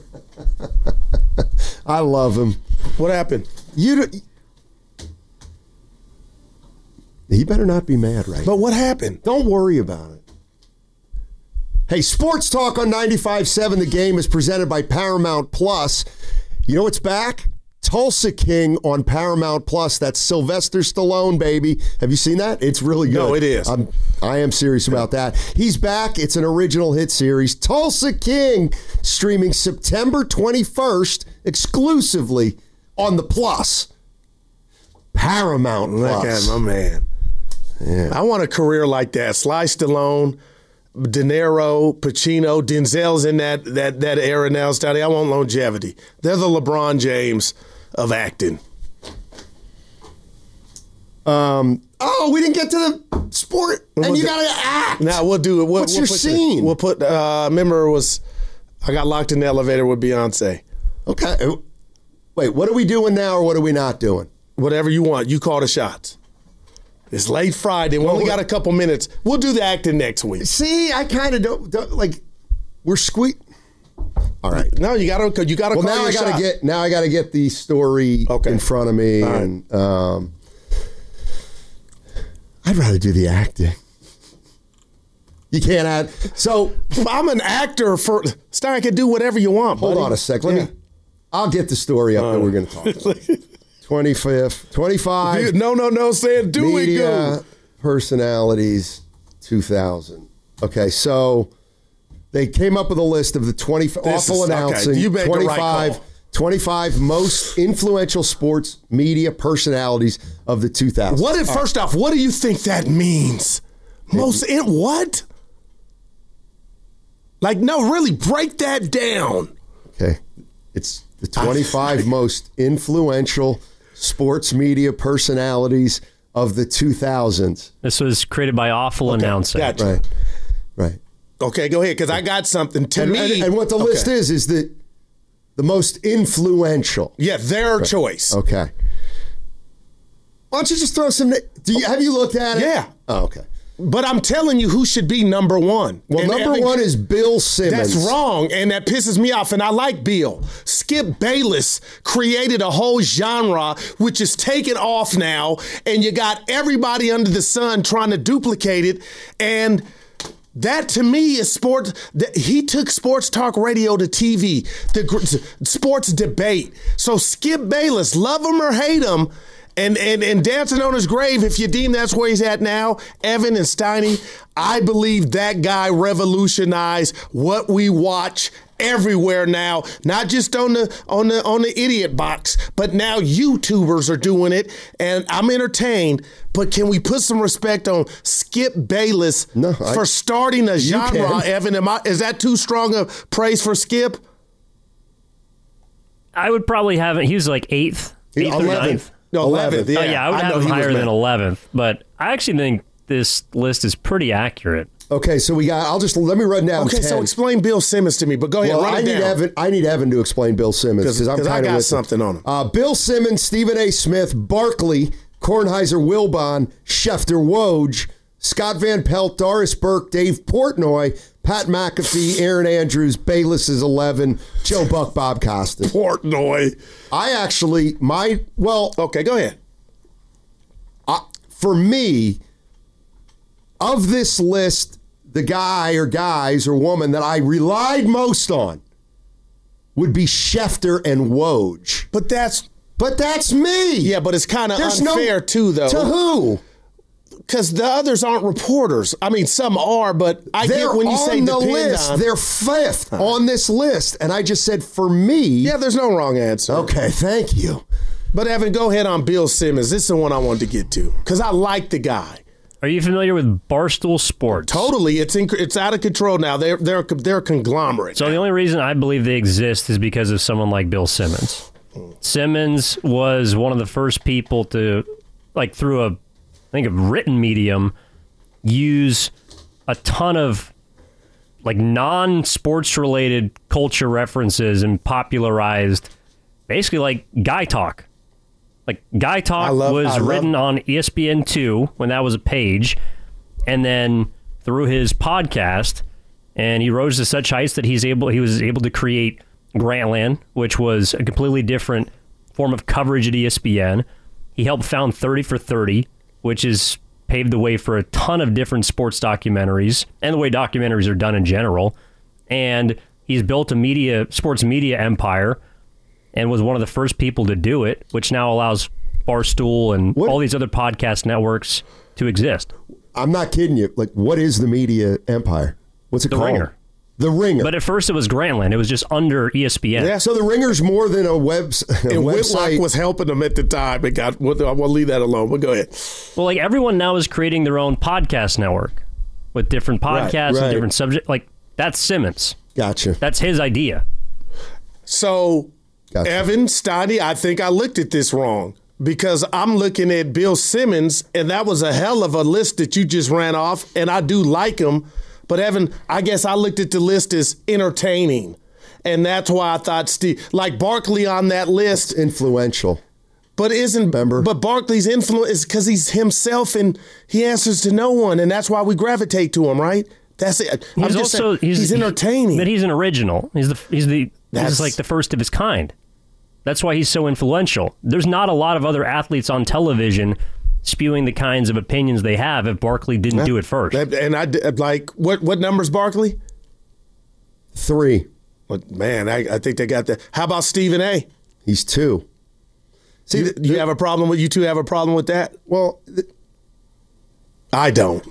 [SPEAKER 8] I love him.
[SPEAKER 9] What happened?
[SPEAKER 8] You. He better not be mad right
[SPEAKER 9] But what happened?
[SPEAKER 8] Don't worry about it. Hey, Sports Talk on ninety-five point seven The Game is presented by Paramount Plus. You know what's back? Tulsa King on Paramount Plus. That's Sylvester Stallone, baby. Have you seen that? It's really good.
[SPEAKER 9] No, it is.
[SPEAKER 8] I'm, I am serious about that. He's back. It's an original hit series. Tulsa King, streaming September twenty-first exclusively on the Plus. Paramount Plus.
[SPEAKER 9] Look at my man.
[SPEAKER 8] Yeah.
[SPEAKER 9] I want a career like that. Sly Stallone, De Niro, Pacino, Denzel's in that that that era now, Steiny. I want longevity. They're the LeBron James of acting.
[SPEAKER 8] Um. Oh, we didn't get to the sport, and
[SPEAKER 9] We'll
[SPEAKER 8] you
[SPEAKER 9] do-
[SPEAKER 8] got to act.
[SPEAKER 9] Now we'll do it. We'll,
[SPEAKER 8] What's
[SPEAKER 9] we'll
[SPEAKER 8] your
[SPEAKER 9] put the-
[SPEAKER 8] scene?
[SPEAKER 9] we'll put. Uh, remember, it was I got locked in the elevator with Beyonce.
[SPEAKER 8] Okay. Wait, what are we doing now, or what are we not doing?
[SPEAKER 9] Whatever you want. You call the shots. It's late Friday. We only got a couple minutes. We'll do the acting next week.
[SPEAKER 8] See, I kind of don't, don't like. We're squeak. All right.
[SPEAKER 9] No, you got to. You got to.
[SPEAKER 8] Well,
[SPEAKER 9] call
[SPEAKER 8] now
[SPEAKER 9] your
[SPEAKER 8] I got to
[SPEAKER 9] shot.
[SPEAKER 8] get. Now I got to get the story
[SPEAKER 9] Okay.
[SPEAKER 8] in front of me,
[SPEAKER 9] All right.
[SPEAKER 8] and um, I'd rather do the acting. You can't add. So
[SPEAKER 9] I'm an actor for. Stein, I can do whatever you want.
[SPEAKER 8] hold
[SPEAKER 9] buddy.
[SPEAKER 8] on a sec. Let
[SPEAKER 9] Yeah.
[SPEAKER 8] me. I'll get the story up that we're going to talk about. twenty-fifth, twenty-five.
[SPEAKER 9] No, no, no. Say it. Do it.
[SPEAKER 8] Media
[SPEAKER 9] Go.
[SPEAKER 8] personalities two thousand. Okay, so they came up with a list of the twenty
[SPEAKER 9] This
[SPEAKER 8] awful
[SPEAKER 9] is- okay,
[SPEAKER 8] announcing
[SPEAKER 9] you made the right
[SPEAKER 8] twenty-five,
[SPEAKER 9] call.
[SPEAKER 8] twenty-five most influential sports media personalities of the two thousands.
[SPEAKER 9] What? If,
[SPEAKER 8] All
[SPEAKER 9] first off, what do you think that means? Most in what? Like, no, really, break that down.
[SPEAKER 8] Okay. It's the twenty-five most influential sports media personalities of the two thousands.
[SPEAKER 10] This was created by Awful Announcing.
[SPEAKER 9] Gotcha.
[SPEAKER 8] Right. Right.
[SPEAKER 9] Okay, go ahead, because I got something to
[SPEAKER 8] And,
[SPEAKER 9] me.
[SPEAKER 8] and, and what the
[SPEAKER 9] okay.
[SPEAKER 8] list is, is the, the most influential.
[SPEAKER 9] Yeah, their choice.
[SPEAKER 8] Okay. Why don't you just throw some... Do you, have you looked at it?
[SPEAKER 9] Yeah.
[SPEAKER 8] Oh, okay.
[SPEAKER 9] But I'm telling you who should be number one.
[SPEAKER 8] Well,
[SPEAKER 9] And
[SPEAKER 8] number
[SPEAKER 9] Evan-
[SPEAKER 8] one is Bill Simmons.
[SPEAKER 9] That's wrong, and that pisses me off, and I like Bill. Skip Bayless created a whole genre which is taken off now, and you got everybody under the sun trying to duplicate it, and that to me is sport. th- He took sports talk radio to T V, the gr- sports debate. So Skip Bayless, love him or hate him, and, and, and dancing on his grave, if you deem that's where he's at now, Evan and Steiny, I believe that guy revolutionized what we watch everywhere now, not just on the on the on the idiot box, but now YouTubers are doing it, and I'm entertained. But can we put some respect on Skip Bayless
[SPEAKER 8] No, I-
[SPEAKER 9] for starting a
[SPEAKER 8] You
[SPEAKER 9] genre?
[SPEAKER 8] can.
[SPEAKER 9] Evan, am I, is that too strong a praise for Skip?
[SPEAKER 10] I would probably have it. He was like eighth, eighth or
[SPEAKER 8] eleventh.
[SPEAKER 10] ninth.
[SPEAKER 9] No, eleventh. Yeah,
[SPEAKER 10] oh, yeah, I would
[SPEAKER 9] know
[SPEAKER 10] have him
[SPEAKER 9] he was
[SPEAKER 10] higher
[SPEAKER 9] mad.
[SPEAKER 10] than eleventh. But I actually think this list is pretty accurate.
[SPEAKER 8] Okay, so we got... I'll just... Let me run down
[SPEAKER 9] Okay,
[SPEAKER 8] ten.
[SPEAKER 9] so explain Bill Simmons to me, but go ahead,
[SPEAKER 8] Well,
[SPEAKER 9] run
[SPEAKER 8] I
[SPEAKER 9] it
[SPEAKER 8] need
[SPEAKER 9] down.
[SPEAKER 8] Evan. I need Evan to explain Bill Simmons because I'm
[SPEAKER 9] 'Cause I
[SPEAKER 8] kind of
[SPEAKER 9] got
[SPEAKER 8] with
[SPEAKER 9] something on him.
[SPEAKER 8] Uh, Bill Simmons, Stephen A. Smith, Barkley, Kornheiser, Wilbon, Schefter, Woj, Scott Van Pelt, Doris Burke, Dave Portnoy, Pat McAfee, Aaron Andrews, Bayless is eleven, Joe Buck, Bob Costin.
[SPEAKER 9] Portnoy.
[SPEAKER 8] I actually, my, well.
[SPEAKER 9] Okay, go ahead.
[SPEAKER 8] Uh, for me, of this list, the guy or guys or woman that I relied most on would be Schefter and Woj.
[SPEAKER 9] But that's
[SPEAKER 8] but that's me.
[SPEAKER 9] Yeah, but it's kind of unfair
[SPEAKER 8] no,
[SPEAKER 9] too, though.
[SPEAKER 8] To who?
[SPEAKER 9] Because the others aren't reporters. I mean, some are, but I
[SPEAKER 8] they're
[SPEAKER 9] get when you say
[SPEAKER 8] on the
[SPEAKER 9] depend
[SPEAKER 8] list.
[SPEAKER 9] on.
[SPEAKER 8] They're fifth huh. on this list, and I just said for me.
[SPEAKER 9] Yeah, there's no wrong answer.
[SPEAKER 8] Okay, thank you.
[SPEAKER 9] But Evan, go ahead on Bill Simmons. This is the one I wanted to get to because I like the guy.
[SPEAKER 10] Are you familiar with Barstool Sports?
[SPEAKER 9] Totally. It's in, it's out of control now. They're they're they're a conglomerate.
[SPEAKER 10] So the only reason I believe they exist is because of someone like Bill Simmons. Simmons was one of the first people to, like through a, I think a written medium, use a ton of like non-sports related culture references and popularized basically like guy talk. Like, Guy Talk love, was I written love. on E S P N two when that was a page, and then through his podcast, and he rose to such heights that he's able he was able to create Grantland, which was a completely different form of coverage at E S P N. He helped found thirty for thirty, which is paved the way for a ton of different sports documentaries and the way documentaries are done in general. And he's built a media sports media empire and was one of the first people to do it, which now allows Barstool and what? all these other podcast networks to exist.
[SPEAKER 8] I'm not kidding you. Like, what is the media empire? What's it
[SPEAKER 10] the
[SPEAKER 8] called?
[SPEAKER 10] Ringer.
[SPEAKER 8] The Ringer.
[SPEAKER 10] But at first it was Grantland. It was just under E S P N.
[SPEAKER 8] Yeah. So the Ringer's more than a, webs- a
[SPEAKER 9] and
[SPEAKER 8] website.
[SPEAKER 9] Whitlock was helping them at the time. It got. We'll, we'll leave that alone. But go ahead.
[SPEAKER 10] Well, like everyone now is creating their own podcast network with different podcasts right, right. and different subjects. Like that's Simmons.
[SPEAKER 8] Gotcha.
[SPEAKER 10] That's his idea.
[SPEAKER 9] So. Gotcha. Evan, Steiny, I think I looked at this wrong because I'm looking at Bill Simmons, and that was a hell of a list that you just ran off, and I do like him. But, Evan, I guess I looked at the list as entertaining, and that's why I thought Steve, like Barkley on that list.
[SPEAKER 8] It's influential.
[SPEAKER 9] But isn't,
[SPEAKER 8] Remember?
[SPEAKER 9] But Barkley's influence is because he's himself, and he answers to no one, and that's why we gravitate to him, right? That's it.
[SPEAKER 10] He's
[SPEAKER 9] I'm just
[SPEAKER 10] also
[SPEAKER 9] saying, he's,
[SPEAKER 10] he's
[SPEAKER 9] entertaining.
[SPEAKER 10] But he's an original. He's the he's the That's, he's like the first of his kind. That's why he's so influential. There's not a lot of other athletes on television spewing the kinds of opinions they have if Barkley didn't yeah. do it first.
[SPEAKER 9] And I like what what number's Barkley?
[SPEAKER 8] Three.
[SPEAKER 9] But man, I, I think they got that. How about Stephen A?
[SPEAKER 8] He's two.
[SPEAKER 9] See, you, the, you have a problem with you two have a problem with that?
[SPEAKER 8] Well, the,
[SPEAKER 9] I don't.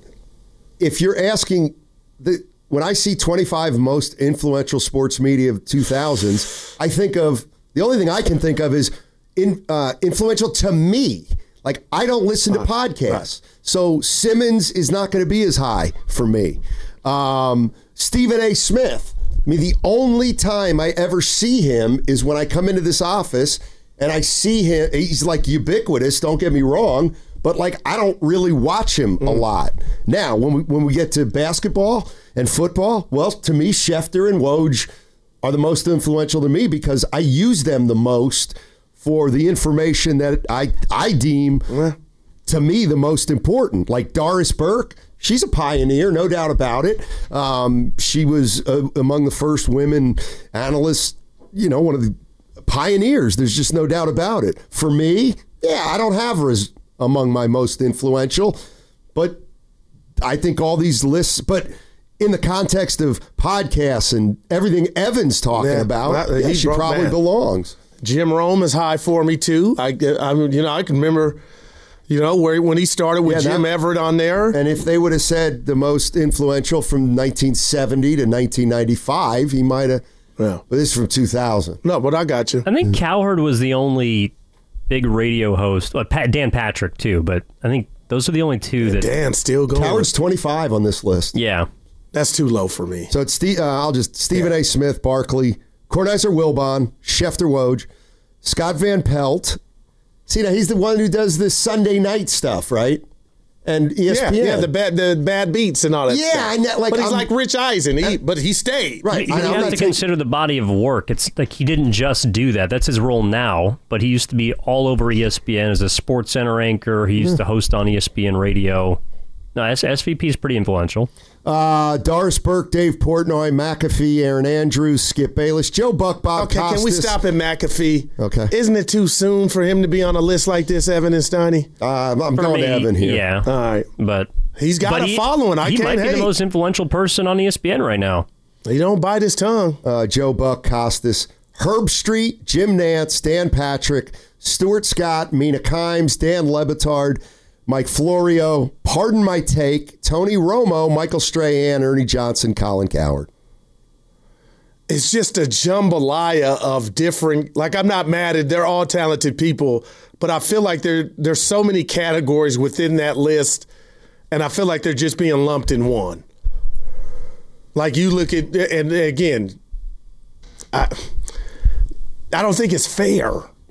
[SPEAKER 8] If you're asking the when I see twenty-five most influential sports media of two thousands, I think of the only thing I can think of is in, uh, influential to me. Like, I don't listen to podcasts. Right. So Simmons is not going to be as high for me. Um, Stephen A. Smith. I mean, the only time I ever see him is when I come into this office and I see him. He's like ubiquitous, don't get me wrong, but like I don't really watch him mm. a lot. Now, when we, when we get to basketball and football, well, to me, Schefter and Woj are the most influential to me because I use them the most for the information that I I deem, yeah. to me, the most important. Like Doris Burke, she's a pioneer, no doubt about it. Um, she was uh, among the first women analysts, you know, one of the pioneers. There's just no doubt about it. For me, yeah, I don't have her as among my most influential, but I think all these lists, but in the context of podcasts and everything Evan's talking yeah, about, that, yeah, she probably man. belongs.
[SPEAKER 9] Jim Rome is high for me too. I, I you know, I can remember, you know, where when he started with yeah, Jim that, Everett on there.
[SPEAKER 8] And if they would have said the most influential from nineteen seventy to nineteen ninety-five, he might have. Yeah. But this is from two thousand.
[SPEAKER 9] No, but I got you.
[SPEAKER 10] I think Cowherd was the only big radio host. Well, Pat, Dan Patrick too, but I think those are the only two yeah, that.
[SPEAKER 9] Dan's still going.
[SPEAKER 8] Cowherd's twenty-five on this list.
[SPEAKER 10] Yeah.
[SPEAKER 9] That's too low for me.
[SPEAKER 8] So it's Steve, uh, I'll just Stephen yeah. A. Smith, Barkley, Kornheiser Wilbon, Schefter Woj, Scott Van Pelt. See, now he's the one who does this Sunday night stuff, right? And E S P N.
[SPEAKER 9] Yeah, yeah the bad the bad beats and all that
[SPEAKER 8] yeah,
[SPEAKER 9] stuff.
[SPEAKER 8] I know, like,
[SPEAKER 9] but he's
[SPEAKER 8] I'm,
[SPEAKER 9] like Rich Eisen, he, but he stayed.
[SPEAKER 8] Right.
[SPEAKER 10] You, you have to taking... consider the body of work. It's like he didn't just do that. That's his role now, but he used to be all over E S P N as a Sports Center anchor. He used mm. to host on E S P N radio. No, S- SVP is pretty influential.
[SPEAKER 8] Uh, Doris Burke, Dave Portnoy, McAfee, Aaron Andrews, Skip Bayless, Joe Buck, Bob
[SPEAKER 9] Okay,
[SPEAKER 8] Costas.
[SPEAKER 9] can we stop at McAfee?
[SPEAKER 8] Okay.
[SPEAKER 9] Isn't it too soon for him to be on a list like this, Evan and Steiny?
[SPEAKER 8] Uh, I'm
[SPEAKER 10] For
[SPEAKER 8] going
[SPEAKER 10] me,
[SPEAKER 8] to Evan here.
[SPEAKER 10] Yeah.
[SPEAKER 9] All right.
[SPEAKER 10] But
[SPEAKER 9] He's got
[SPEAKER 10] but
[SPEAKER 9] a
[SPEAKER 10] he,
[SPEAKER 9] following. I
[SPEAKER 10] he
[SPEAKER 9] can't
[SPEAKER 10] might be
[SPEAKER 9] hate.
[SPEAKER 10] the most influential person on E S P N right now.
[SPEAKER 9] He don't bite his tongue.
[SPEAKER 8] Uh, Joe Buck, Costas, Herb Street, Jim Nantz, Dan Patrick, Stuart Scott, Mina Kimes, Dan Lebitard, Mike Florio, Pardon My Take, Tony Romo, Michael Strahan, Ernie Johnson, Colin Cowherd.
[SPEAKER 9] It's just a jambalaya of different, like I'm not mad at, they're all talented people, but I feel like there there's so many categories within that list, and I feel like they're just being lumped in one. Like you look at, and again, I, I don't think it's fair.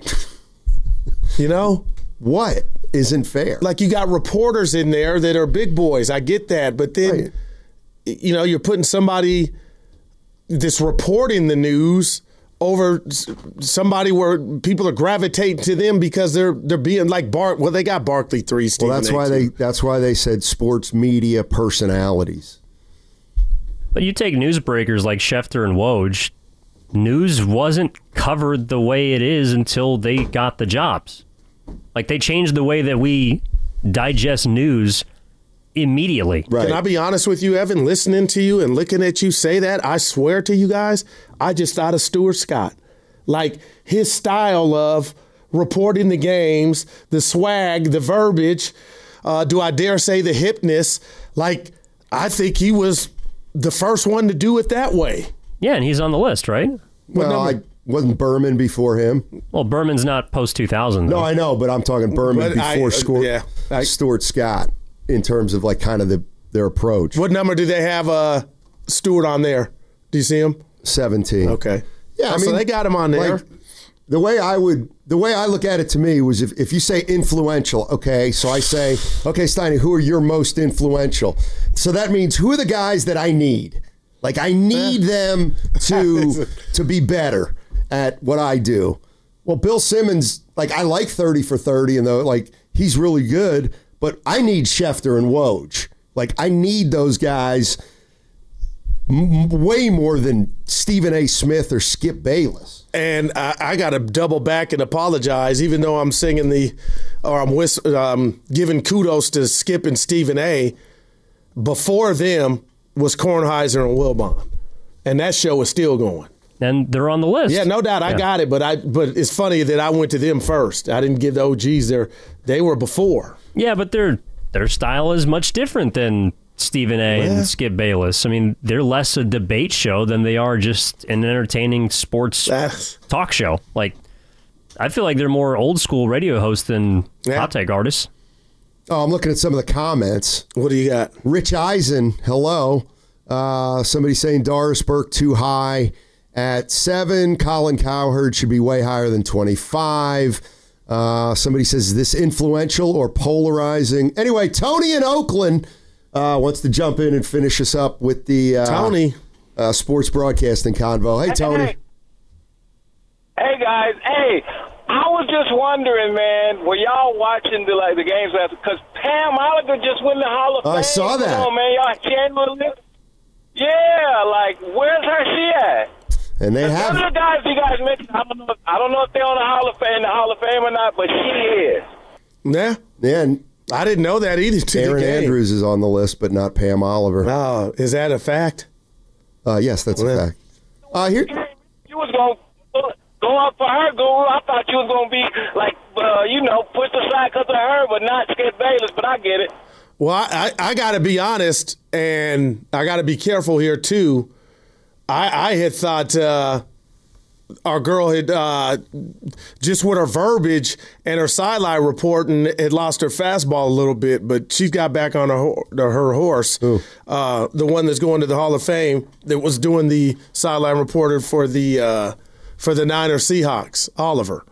[SPEAKER 9] You know?
[SPEAKER 8] What isn't fair?
[SPEAKER 9] Like you got reporters in there that are big boys. I get that. But then, right. you know, you're putting somebody that's reporting the news over somebody where people are gravitating to them because they're they're being like Bart. Well, they got Barkley three. Stephen
[SPEAKER 8] Well, that's
[SPEAKER 9] A.
[SPEAKER 8] why
[SPEAKER 9] too.
[SPEAKER 8] they that's why they said sports media personalities.
[SPEAKER 10] But you take newsbreakers like Schefter and Woj, news wasn't covered the way it is until they got the jobs. Like, they changed the way that we digest news immediately.
[SPEAKER 8] Right.
[SPEAKER 9] Can I be honest with you, Evan? Listening to you and looking at you say that, I swear to you guys, I just thought of Stuart Scott. Like, his style of reporting the games, the swag, the verbiage, uh, do I dare say the hipness, like, I think he was the first one to do it that way.
[SPEAKER 10] Yeah, and he's on the list, right?
[SPEAKER 8] Well, I wasn't Berman before him.
[SPEAKER 10] Well, Berman's not post two thousand.
[SPEAKER 8] No, I know, but I'm talking Berman
[SPEAKER 9] But I-
[SPEAKER 8] before
[SPEAKER 9] uh,
[SPEAKER 8] Stuart,
[SPEAKER 9] yeah, I-
[SPEAKER 8] Stuart Scott in terms of like kind of the their approach.
[SPEAKER 9] What number do they have uh, Stewart on there? Do you see him?
[SPEAKER 8] seventeen.
[SPEAKER 9] Okay.
[SPEAKER 8] Yeah, I
[SPEAKER 9] Oh, so
[SPEAKER 8] mean,
[SPEAKER 9] they got him on there.
[SPEAKER 8] Like, the way I would, the way I look at it to me was if, if you say influential, okay, so I say, okay, Steiny, who are your most influential? So that means who are the guys that I need? Like I need them to to be better at what I do. Well, Bill Simmons, like I like thirty for thirty, and though like he's really good, but I need Schefter and Woj. Like I need those guys m- way more than Stephen A. Smith or Skip Bayless.
[SPEAKER 9] And I, I got to double back and apologize, even though I'm singing the, or I'm whist- um, giving kudos to Skip and Stephen A. Before them was Kornheiser and Wilbon, and that show is still going.
[SPEAKER 10] And they're on the list.
[SPEAKER 9] Yeah, no doubt, I
[SPEAKER 10] Yeah.
[SPEAKER 9] got it. But I, but it's funny that I went to them first. I didn't give the O Gs their, they were before.
[SPEAKER 10] Yeah, but their their style is much different than Stephen A.
[SPEAKER 9] Yeah.
[SPEAKER 10] and Skip Bayless. I mean, they're less a debate show than they are just an entertaining sports
[SPEAKER 9] That's,
[SPEAKER 10] talk show. Like, I feel like they're more old school radio hosts than
[SPEAKER 9] Yeah.
[SPEAKER 10] hot take artists.
[SPEAKER 8] Oh, I'm looking at some of the comments.
[SPEAKER 9] What do you got?
[SPEAKER 8] Rich Eisen, hello. Uh, somebody saying Doris Burke too high at seven. Colin Cowherd should be way higher than twenty-five. Uh, somebody says, is this influential or polarizing? Anyway, Tony in Oakland uh, wants to jump in and finish us up with the uh,
[SPEAKER 9] Tony
[SPEAKER 8] uh, sports broadcasting convo. Hey, Tony.
[SPEAKER 16] Hey, hey guys. Hey, I was just wondering, man, were y'all watching the like the games last? Because Pam Oliver just went in the Hall of Fame.
[SPEAKER 8] I saw that.
[SPEAKER 16] Come on, man, y'all cheering on this? Yeah, like where's her she at?
[SPEAKER 8] And they have.
[SPEAKER 16] Some of the guys you guys mentioned, I don't know. If, I don't know if they're on the Hall of Fame, the Hall of Fame or not, but she is.
[SPEAKER 9] Yeah.
[SPEAKER 8] Yeah, and
[SPEAKER 9] I didn't know that either. To
[SPEAKER 8] Aaron
[SPEAKER 9] the game.
[SPEAKER 8] Andrews is on the list, but not Pam Oliver.
[SPEAKER 9] Oh, is that a fact?
[SPEAKER 8] Uh, yes, that's
[SPEAKER 9] Yeah.
[SPEAKER 8] a fact. Uh, here,
[SPEAKER 16] You was going to go up for her, Guru. I thought you was going to be like, uh, you know, pushed aside because of her, but not Skip Bayless, but I get it.
[SPEAKER 9] Well, I, I, I got to be honest, and I got to be careful here, too. I, I had thought uh, our girl had, uh, just with her verbiage and her sideline reporting, had lost her fastball a little bit, but she's got back on her, ho- her horse. Uh, the one that's going to the Hall of Fame that was doing the sideline reporter for the uh, for the Niner Seahawks, Oliver.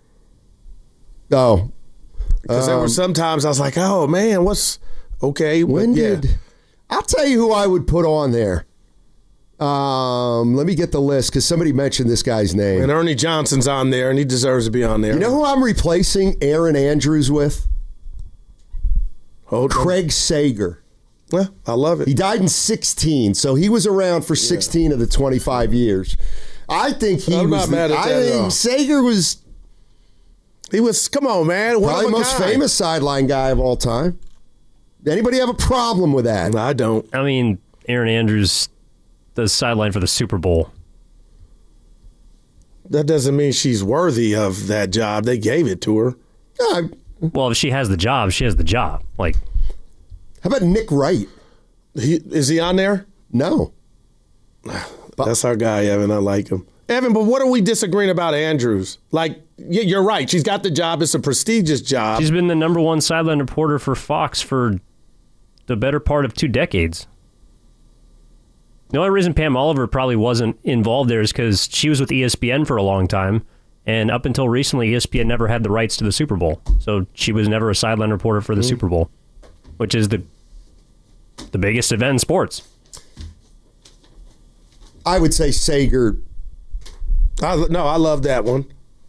[SPEAKER 8] oh.
[SPEAKER 9] Because there were
[SPEAKER 8] Um,
[SPEAKER 9] some times I was like, oh, man, what's okay? but
[SPEAKER 8] When
[SPEAKER 9] yeah.
[SPEAKER 8] did I'll tell you who I would put on there. Um, let me get the list because somebody mentioned this guy's name.
[SPEAKER 9] And Ernie Johnson's on there, and he deserves to be on there.
[SPEAKER 8] You know who I'm replacing Aaron Andrews with?
[SPEAKER 9] Hold on.
[SPEAKER 8] Craig Sager.
[SPEAKER 9] Well, I love it.
[SPEAKER 8] He died in sixteen, so he was around for sixteen yeah. of the twenty-five years. I think he
[SPEAKER 9] I'm
[SPEAKER 8] was.
[SPEAKER 9] Not mad
[SPEAKER 8] the,
[SPEAKER 9] at
[SPEAKER 8] I
[SPEAKER 9] that,
[SPEAKER 8] think
[SPEAKER 9] though.
[SPEAKER 8] Sager was.
[SPEAKER 9] He was. Come on, man. One
[SPEAKER 8] probably
[SPEAKER 9] of
[SPEAKER 8] the
[SPEAKER 9] a
[SPEAKER 8] most
[SPEAKER 9] kind.
[SPEAKER 8] famous sideline guy of all time. Anybody have a problem with that?
[SPEAKER 9] I don't.
[SPEAKER 10] I mean, Erin Andrews, the sideline for the Super Bowl.
[SPEAKER 9] That doesn't mean she's worthy of that job. They gave it to her.
[SPEAKER 8] Uh,
[SPEAKER 10] well, if she has the job, she has the job. Like,
[SPEAKER 8] how about Nick Wright?
[SPEAKER 9] He, is he on there?
[SPEAKER 8] No.
[SPEAKER 9] That's our guy, Evan. I like him. Evan, but what are we disagreeing about Andrews? Like, yeah, you're right. She's got the job. It's a prestigious job.
[SPEAKER 10] She's been the number one sideline reporter for Fox for the better part of two decades. The only reason Pam Oliver probably wasn't involved there is because she was with E S P N for a long time, and up until recently, E S P N never had the rights to the Super Bowl, so she was never a sideline reporter for the mm. Super Bowl, which is the the biggest event in sports.
[SPEAKER 8] I would say Sager.
[SPEAKER 9] I, no, I love that one.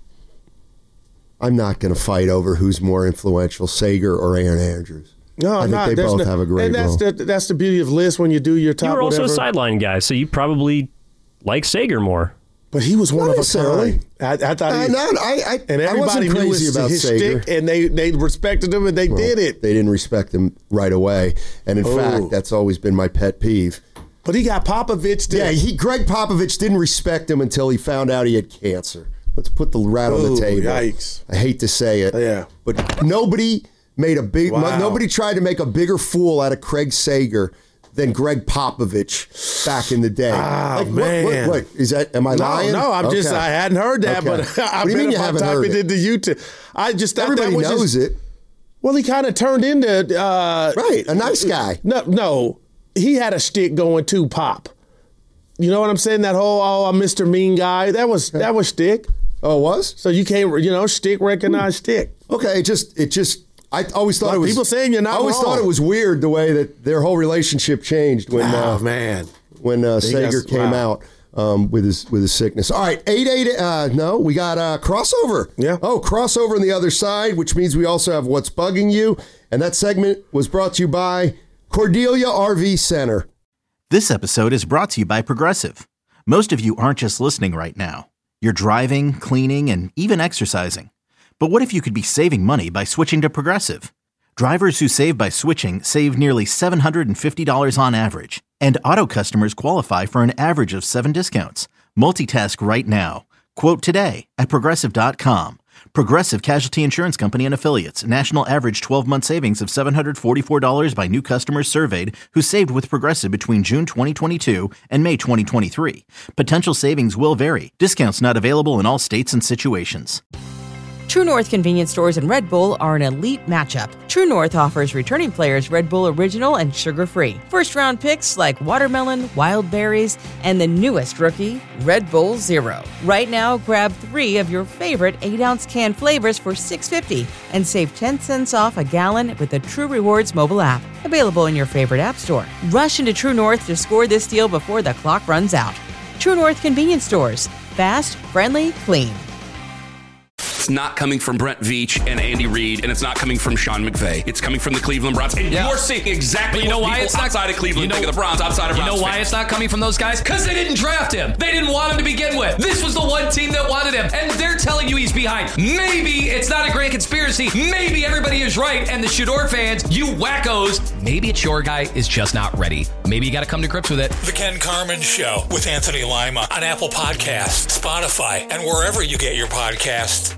[SPEAKER 8] I'm not going to fight over who's more influential, Sager or Erin Andrews.
[SPEAKER 9] No,
[SPEAKER 8] I
[SPEAKER 9] I'm
[SPEAKER 8] think
[SPEAKER 9] not.
[SPEAKER 8] they
[SPEAKER 9] There's
[SPEAKER 8] both
[SPEAKER 9] no,
[SPEAKER 8] have a great
[SPEAKER 9] and that's
[SPEAKER 8] role.
[SPEAKER 9] The, that's the beauty of lists when you do your top.
[SPEAKER 10] You were also
[SPEAKER 9] whatever.
[SPEAKER 10] a sideline guy, so you probably like Sager more.
[SPEAKER 9] But he was one
[SPEAKER 8] Not
[SPEAKER 9] of a
[SPEAKER 8] necessarily.
[SPEAKER 9] kind. I, I thought he
[SPEAKER 8] Uh,
[SPEAKER 9] was,
[SPEAKER 8] no, I, I,
[SPEAKER 9] and
[SPEAKER 8] I
[SPEAKER 9] everybody
[SPEAKER 8] wasn't
[SPEAKER 9] knew
[SPEAKER 8] crazy
[SPEAKER 9] his,
[SPEAKER 8] about
[SPEAKER 9] his
[SPEAKER 8] Sager.
[SPEAKER 9] shtick, and they they respected him, and they
[SPEAKER 8] Well,
[SPEAKER 9] did it.
[SPEAKER 8] They didn't respect him right away, and in
[SPEAKER 9] Oh.
[SPEAKER 8] fact, that's always been my pet peeve.
[SPEAKER 9] But he got Popovich. To,
[SPEAKER 8] Yeah, he Greg Popovich didn't respect him until he found out he had cancer. Let's put the rat on
[SPEAKER 9] Ooh,
[SPEAKER 8] the table.
[SPEAKER 9] yikes.
[SPEAKER 8] I hate to say it.
[SPEAKER 9] Yeah.
[SPEAKER 8] But nobody made a big
[SPEAKER 9] Wow.
[SPEAKER 8] nobody tried to make a bigger fool out of Craig Sager than Greg Popovich back in the day.
[SPEAKER 9] Ah,
[SPEAKER 8] like,
[SPEAKER 9] man.
[SPEAKER 8] What, what, what, is that, am I
[SPEAKER 9] no,
[SPEAKER 8] lying?
[SPEAKER 9] no, I'm just,
[SPEAKER 8] Okay.
[SPEAKER 9] I hadn't heard that,
[SPEAKER 8] Okay.
[SPEAKER 9] but I
[SPEAKER 8] What do you mean you
[SPEAKER 9] bet if I
[SPEAKER 8] haven't
[SPEAKER 9] type
[SPEAKER 8] heard
[SPEAKER 9] it
[SPEAKER 8] it?
[SPEAKER 9] into YouTube. I just thought
[SPEAKER 8] Everybody
[SPEAKER 9] that was
[SPEAKER 8] knows
[SPEAKER 9] just,
[SPEAKER 8] it.
[SPEAKER 9] Well, he kind of turned into uh,
[SPEAKER 8] Right, a nice guy.
[SPEAKER 9] No, no, he had a stick going too. Pop. You know what I'm saying? That whole oh, I'm Mister Mean Guy. That was that was stick.
[SPEAKER 8] Oh, it was?
[SPEAKER 9] So you can't, you know, stick recognize stick.
[SPEAKER 8] Okay, it just it just I always thought
[SPEAKER 9] Like
[SPEAKER 8] it was
[SPEAKER 9] people saying you're not
[SPEAKER 8] I always
[SPEAKER 9] wrong.
[SPEAKER 8] thought it was weird the way that their whole relationship changed when
[SPEAKER 9] Oh
[SPEAKER 8] uh,
[SPEAKER 9] man,
[SPEAKER 8] when uh,
[SPEAKER 9] They
[SPEAKER 8] Sager
[SPEAKER 9] got-
[SPEAKER 8] came
[SPEAKER 9] wow.
[SPEAKER 8] out um, with his with his sickness. All right, eight eight. Uh, no, we got uh, crossover.
[SPEAKER 9] Yeah.
[SPEAKER 8] Oh, crossover on the other side, which means we also have what's bugging you, and that segment was brought to you by Cordelia R V Center.
[SPEAKER 1] This episode is brought to you by Progressive. Most of you aren't just listening right now. You're driving, cleaning, and even exercising. But what if you could be saving money by switching to Progressive? Drivers who save by switching save nearly seven hundred fifty dollars on average. And auto customers qualify for an average of seven discounts. Multitask right now. Quote today at Progressive dot com. Progressive Casualty Insurance Company and Affiliates. National average twelve-month savings of seven hundred forty-four dollars by new customers surveyed who saved with Progressive between June twenty twenty-two and May twenty twenty-three. Potential savings will vary. Discounts not available in all states and situations.
[SPEAKER 2] True North convenience stores and Red Bull are an elite matchup. True North offers returning players Red Bull Original and sugar-free. First-round picks like watermelon, wild berries, and the newest rookie, Red Bull Zero. Right now, grab three of your favorite eight-ounce can flavors for six dollars and fifty cents and save ten cents off a gallon with the True Rewards mobile app. Available in your favorite app store. Rush into True North to score this deal before the clock runs out. True North convenience stores. Fast, friendly, clean.
[SPEAKER 3] It's not coming from Brent Veach and Andy Reid, and it's not coming from Sean McVay. It's coming from the Cleveland Browns. And
[SPEAKER 15] Yeah.
[SPEAKER 3] you're seeing exactly
[SPEAKER 15] But you know
[SPEAKER 3] what
[SPEAKER 15] why
[SPEAKER 3] people
[SPEAKER 15] it's not
[SPEAKER 3] outside of Cleveland
[SPEAKER 15] you know,
[SPEAKER 3] think of the Browns, outside of
[SPEAKER 15] You
[SPEAKER 3] Browns
[SPEAKER 15] know why
[SPEAKER 3] fans.
[SPEAKER 15] it's not coming from those guys? Because they didn't draft him. They didn't want him to begin with. This was the one team that wanted him, and they're telling you he's behind. Maybe it's not a grand conspiracy. Maybe everybody is right, and the Shador fans, you wackos, maybe it's your guy is just not ready. Maybe you got to come to grips with it.
[SPEAKER 7] The Ken Carmen Show with Anthony Lima on Apple Podcasts, Spotify, and wherever you get your podcasts.